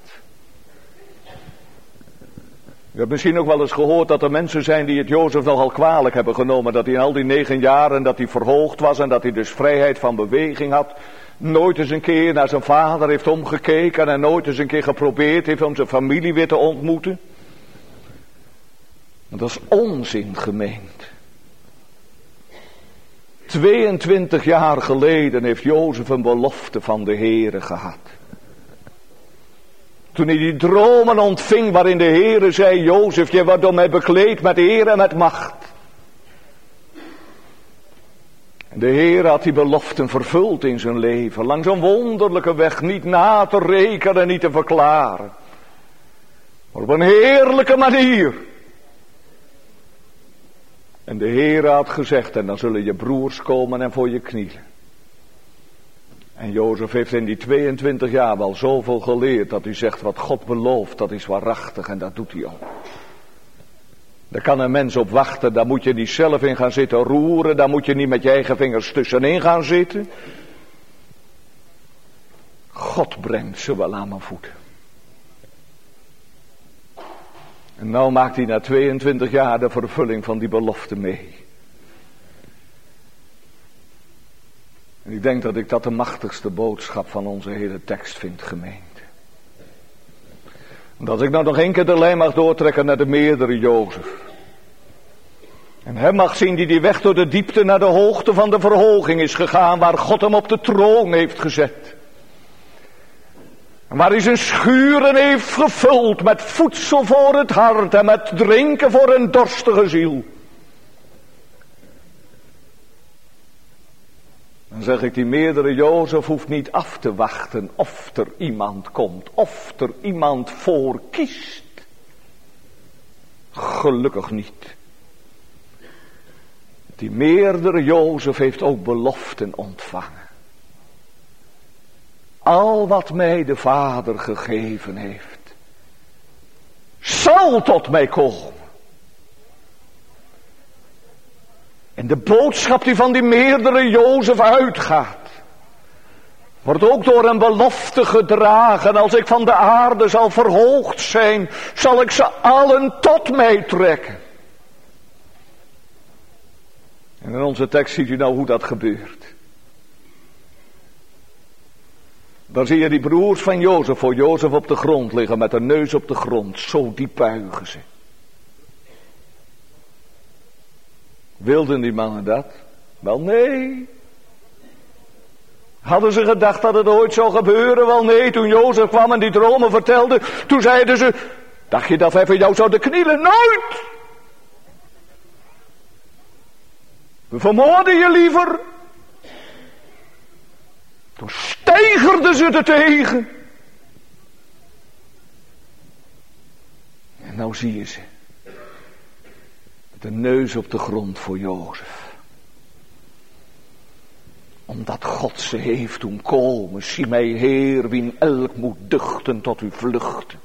U hebt misschien ook wel eens gehoord dat er mensen zijn die het Jozef nogal kwalijk hebben genomen. Dat hij in al die negen jaren dat hij verhoogd was en dat hij dus vrijheid van beweging had. Nooit eens een keer naar zijn vader heeft omgekeken en nooit eens een keer geprobeerd heeft om zijn familie weer te ontmoeten. Want dat is onzin gemeend. tweeëntwintig jaar geleden heeft Jozef een belofte van de Heere gehad. Toen hij die dromen ontving waarin de Heere zei, Jozef, je wordt door mij bekleed met eer en met macht. En de Heere had die beloften vervuld in zijn leven, langs een wonderlijke weg, niet na te rekenen en niet te verklaren. Maar op een heerlijke manier. En de Heere had gezegd, en dan zullen je broers komen en voor je knielen. En Jozef heeft in die tweeëntwintig jaar wel zoveel geleerd dat hij zegt wat God belooft, dat is waarachtig en dat doet hij ook. Daar kan een mens op wachten, daar moet je niet zelf in gaan zitten roeren, daar moet je niet met je eigen vingers tussenin gaan zitten. God brengt ze wel aan mijn voeten. En nou maakt hij na tweeëntwintig jaar de vervulling van die belofte mee. En ik denk dat ik dat de machtigste boodschap van onze hele tekst vind, gemeente. Want als ik nou nog één keer de lijn mag doortrekken naar de meerdere Jozef. En hem mag zien die die weg door de diepte naar de hoogte van de verhoging is gegaan, waar God hem op de troon heeft gezet. En waar hij zijn schuren heeft gevuld met voedsel voor het hart en met drinken voor een dorstige ziel. Dan zeg ik, die meerdere Jozef hoeft niet af te wachten of er iemand komt, of er iemand voor kiest. Gelukkig niet. Die meerdere Jozef heeft ook beloften ontvangen. Al wat mij de Vader gegeven heeft, zal tot mij komen. En de boodschap die van die meerdere Jozef uitgaat, wordt ook door een belofte gedragen. Als ik van de aarde zal verhoogd zijn, zal ik ze allen tot mij trekken. En in onze tekst ziet u nou hoe dat gebeurt. Dan zie je die broers van Jozef voor Jozef op de grond liggen met de neus op de grond. Zo diep buigen ze. Wilden die mannen dat? Wel nee. Hadden ze gedacht dat het ooit zou gebeuren? Wel nee, toen Jozef kwam en die dromen vertelde, toen zeiden ze, dacht je dat wij voor jou zouden knielen? Nooit! We vermoorden je liever. Toen steigerden ze er tegen. En nou zie je ze. De neus op de grond voor Jozef. Omdat God ze heeft doen komen. Zie mij Heer, wien elk moet duchten tot u vluchten.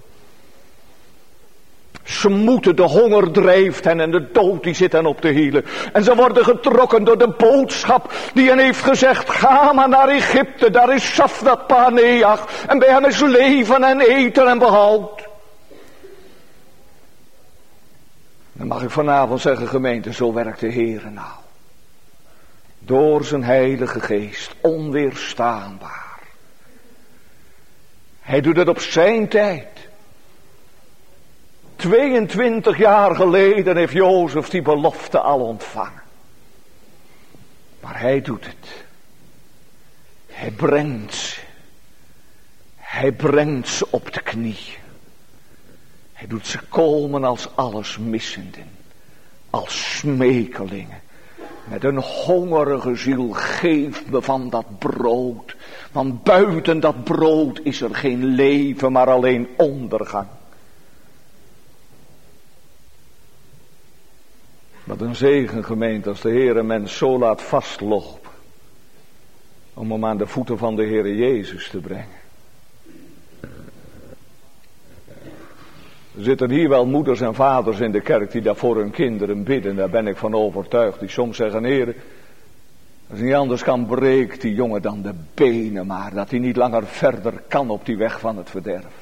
Ze moeten, de honger drijft hen en de dood die zit hen op de hielen. En ze worden getrokken door de boodschap die hen heeft gezegd, ga maar naar Egypte, daar is Safnat Paneach. En bij hem is leven en eten en behoud. Dan mag ik vanavond zeggen, gemeente, zo werkt de Heere nou. Door zijn Heilige Geest, onweerstaanbaar. Hij doet het op zijn tijd. tweeëntwintig jaar geleden heeft Jozef die belofte al ontvangen. Maar hij doet het. Hij brengt ze. Hij brengt ze op de knie. Hij doet ze komen als allesmissenden. Als smekelingen. Met een hongerige ziel, geef me van dat brood. Want buiten dat brood is er geen leven, maar alleen ondergang. Wat een zegen, gemeente, als de Heer een mens zo laat vastlopen. Om hem aan de voeten van de Heer Jezus te brengen. Er zitten hier wel moeders en vaders in de kerk die daar voor hun kinderen bidden. Daar ben ik van overtuigd. Die soms zeggen, Heer, als het niet anders kan, breekt die jongen dan de benen maar. Dat hij niet langer verder kan op die weg van het verderf.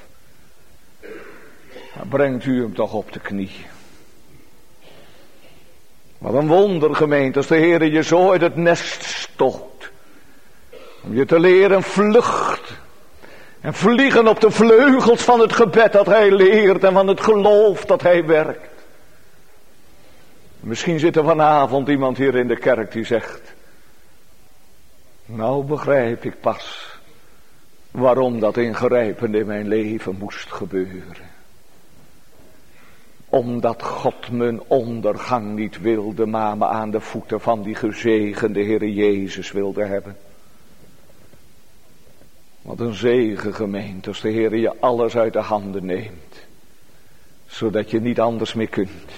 Dan brengt u hem toch op de knie. Wat een wonder, gemeente, als de Heer je zo uit het nest stoot. Om je te leren vluchten. En vliegen op de vleugels van het gebed dat hij leert en van het geloof dat hij werkt. Misschien zit er vanavond iemand hier in de kerk die zegt, nou begrijp ik pas waarom dat ingrijpend in mijn leven moest gebeuren. Omdat God mijn ondergang niet wilde, maar me aan de voeten van die gezegende Heere Jezus wilde hebben. Wat een zegen, gemeente, als de Heer je alles uit de handen neemt. Zodat je niet anders meer kunt.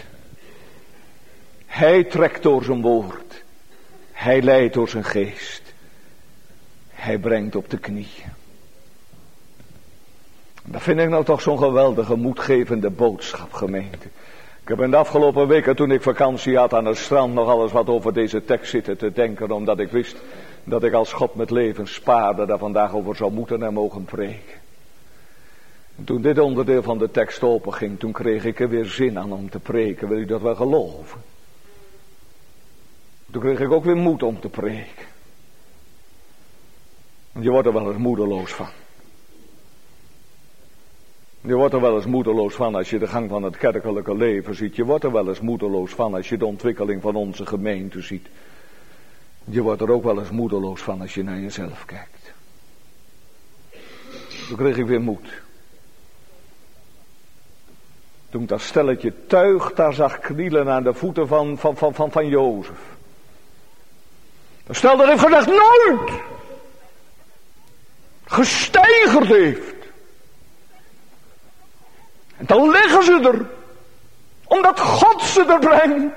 Hij trekt door zijn woord. Hij leidt door zijn geest. Hij brengt op de knieën. Dat vind ik nou toch zo'n geweldige moedgevende boodschap, gemeente. Ik heb in de afgelopen weken, toen ik vakantie had aan het strand, nog alles wat over deze tekst zitten te denken. Omdat ik wist dat ik als God met leven spaarde, daar vandaag over zou moeten en mogen preken. En toen dit onderdeel van de tekst openging, toen kreeg ik er weer zin aan om te preken. Wil u dat wel geloven? Toen kreeg ik ook weer moed om te preken. Want je wordt er wel eens moedeloos van. Je wordt er wel eens moedeloos van als je de gang van het kerkelijke leven ziet. Je wordt er wel eens moedeloos van als je de ontwikkeling van onze gemeente ziet. Je wordt er ook wel eens moedeloos van als je naar jezelf kijkt. Toen kreeg ik weer moed. Toen ik dat stelletje tuig daar zag knielen aan de voeten van, van, van, van, van Jozef. Dat stel dat heeft gezegd, nooit gesteigerd heeft. En dan liggen ze er. Omdat God ze er brengt.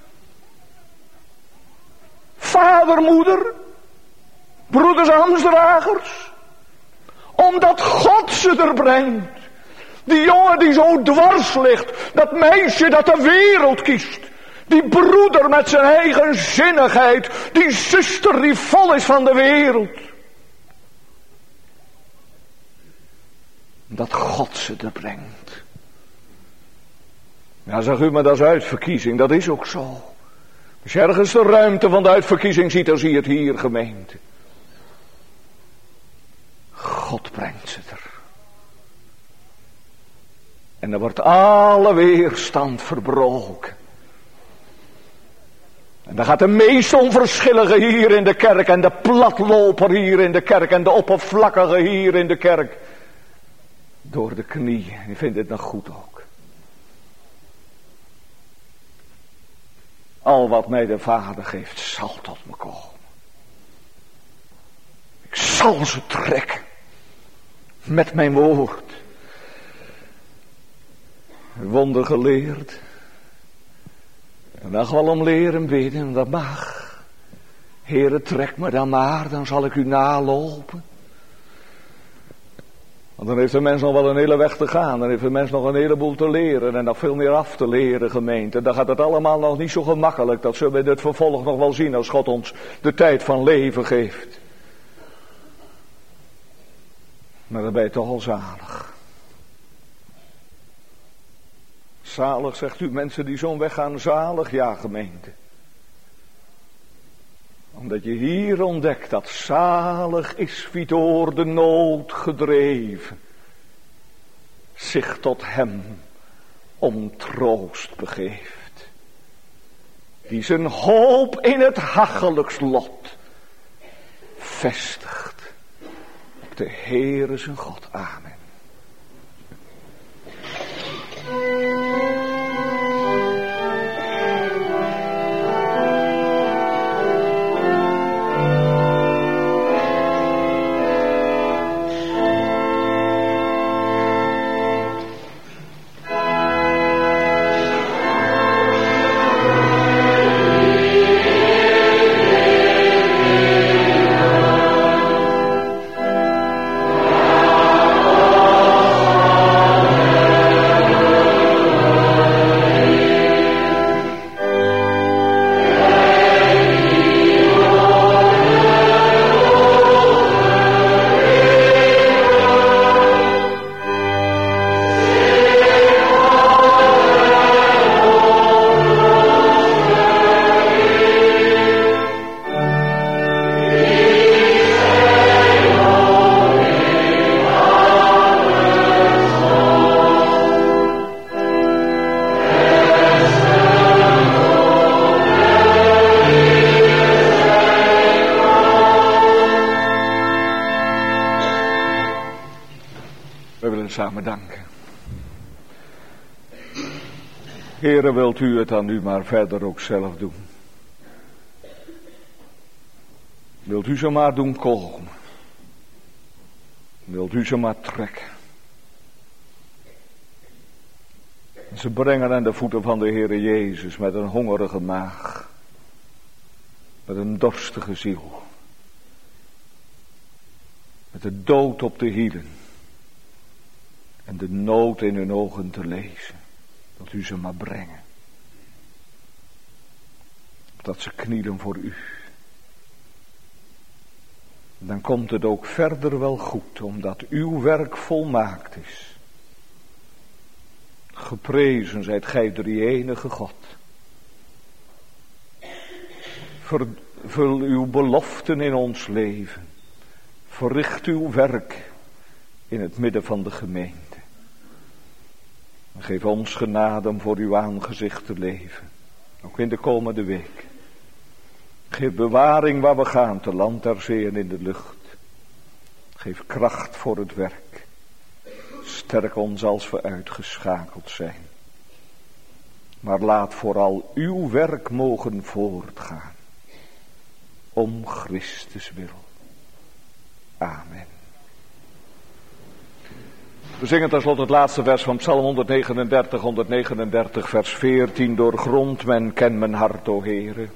Vader, moeder. Broeders, ambtsdragers. Omdat God ze er brengt. Die jongen die zo dwars ligt. Dat meisje dat de wereld kiest. Die broeder met zijn eigen zinnigheid. Die zuster die vol is van de wereld. Dat God ze er brengt. Ja, zeg u, maar dat is uitverkiezing. Dat is ook zo. Als je ergens de ruimte van de uitverkiezing ziet, dan zie je het hier, gemeente. God brengt ze er. En dan wordt alle weerstand verbroken. En dan gaat de meest onverschillige hier in de kerk en de platloper hier in de kerk en de oppervlakkige hier in de kerk door de knieën. En ik vind dit nog goed ook. Al wat mij de Vader geeft, zal tot me komen. Ik zal ze trekken. Met mijn woord. Wonder geleerd. En dan wel om leren bidden, dat mag. Heere, trek me dan maar, dan zal ik u nalopen. Want dan heeft de mens nog wel een hele weg te gaan. Dan heeft de mens nog een heleboel te leren. En nog veel meer af te leren, gemeente. Dan gaat het allemaal nog niet zo gemakkelijk. Dat zullen we in het vervolg nog wel zien als God ons de tijd van leven geeft. Maar dan ben je toch al zalig. Zalig, zegt u, mensen die zo'n weg gaan, zalig, ja gemeente. Omdat je hier ontdekt dat zalig is wie door de nood gedreven zich tot hem om troost begeeft. Die zijn hoop in het hachelijks lot vestigt op de Heere zijn God. Amen. Samen danken. Heere, wilt u het aan u maar verder ook zelf doen. Wilt u ze maar doen komen. Wilt u ze maar trekken. En ze brengen aan de voeten van de Heere Jezus met een hongerige maag. Met een dorstige ziel. Met de dood op de hielen. En de nood in hun ogen te lezen. Dat u ze maar brengen. Dat ze knielen voor u. Dan komt het ook verder wel goed. Omdat uw werk volmaakt is. Geprezen zijt gij drie-enige God. Vervul uw beloften in ons leven. Verricht uw werk in het midden van de gemeente. Geef ons genade om voor uw aangezicht te leven. Ook in de komende week. Geef bewaring waar we gaan, te land, ter zee en in de lucht. Geef kracht voor het werk. Sterk ons als we uitgeschakeld zijn. Maar laat vooral uw werk mogen voortgaan. Om Christus wil. Amen. We zingen tenslotte het laatste vers van Psalm honderdnegenendertig, honderdnegenendertig, vers veertien. Doorgrond men, ken mijn hart, o Heere.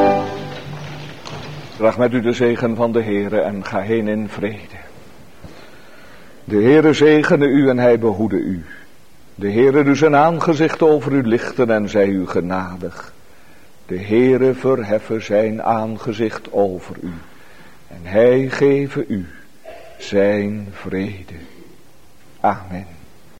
Draag met u de zegen van de Heere en ga heen in vrede. De Heere zegene u en hij behoede u. De Heere doe zijn aangezicht over u lichten en zij u genadig. De Heere verheffen zijn aangezicht over u en hij geven u zijn vrede. Amen.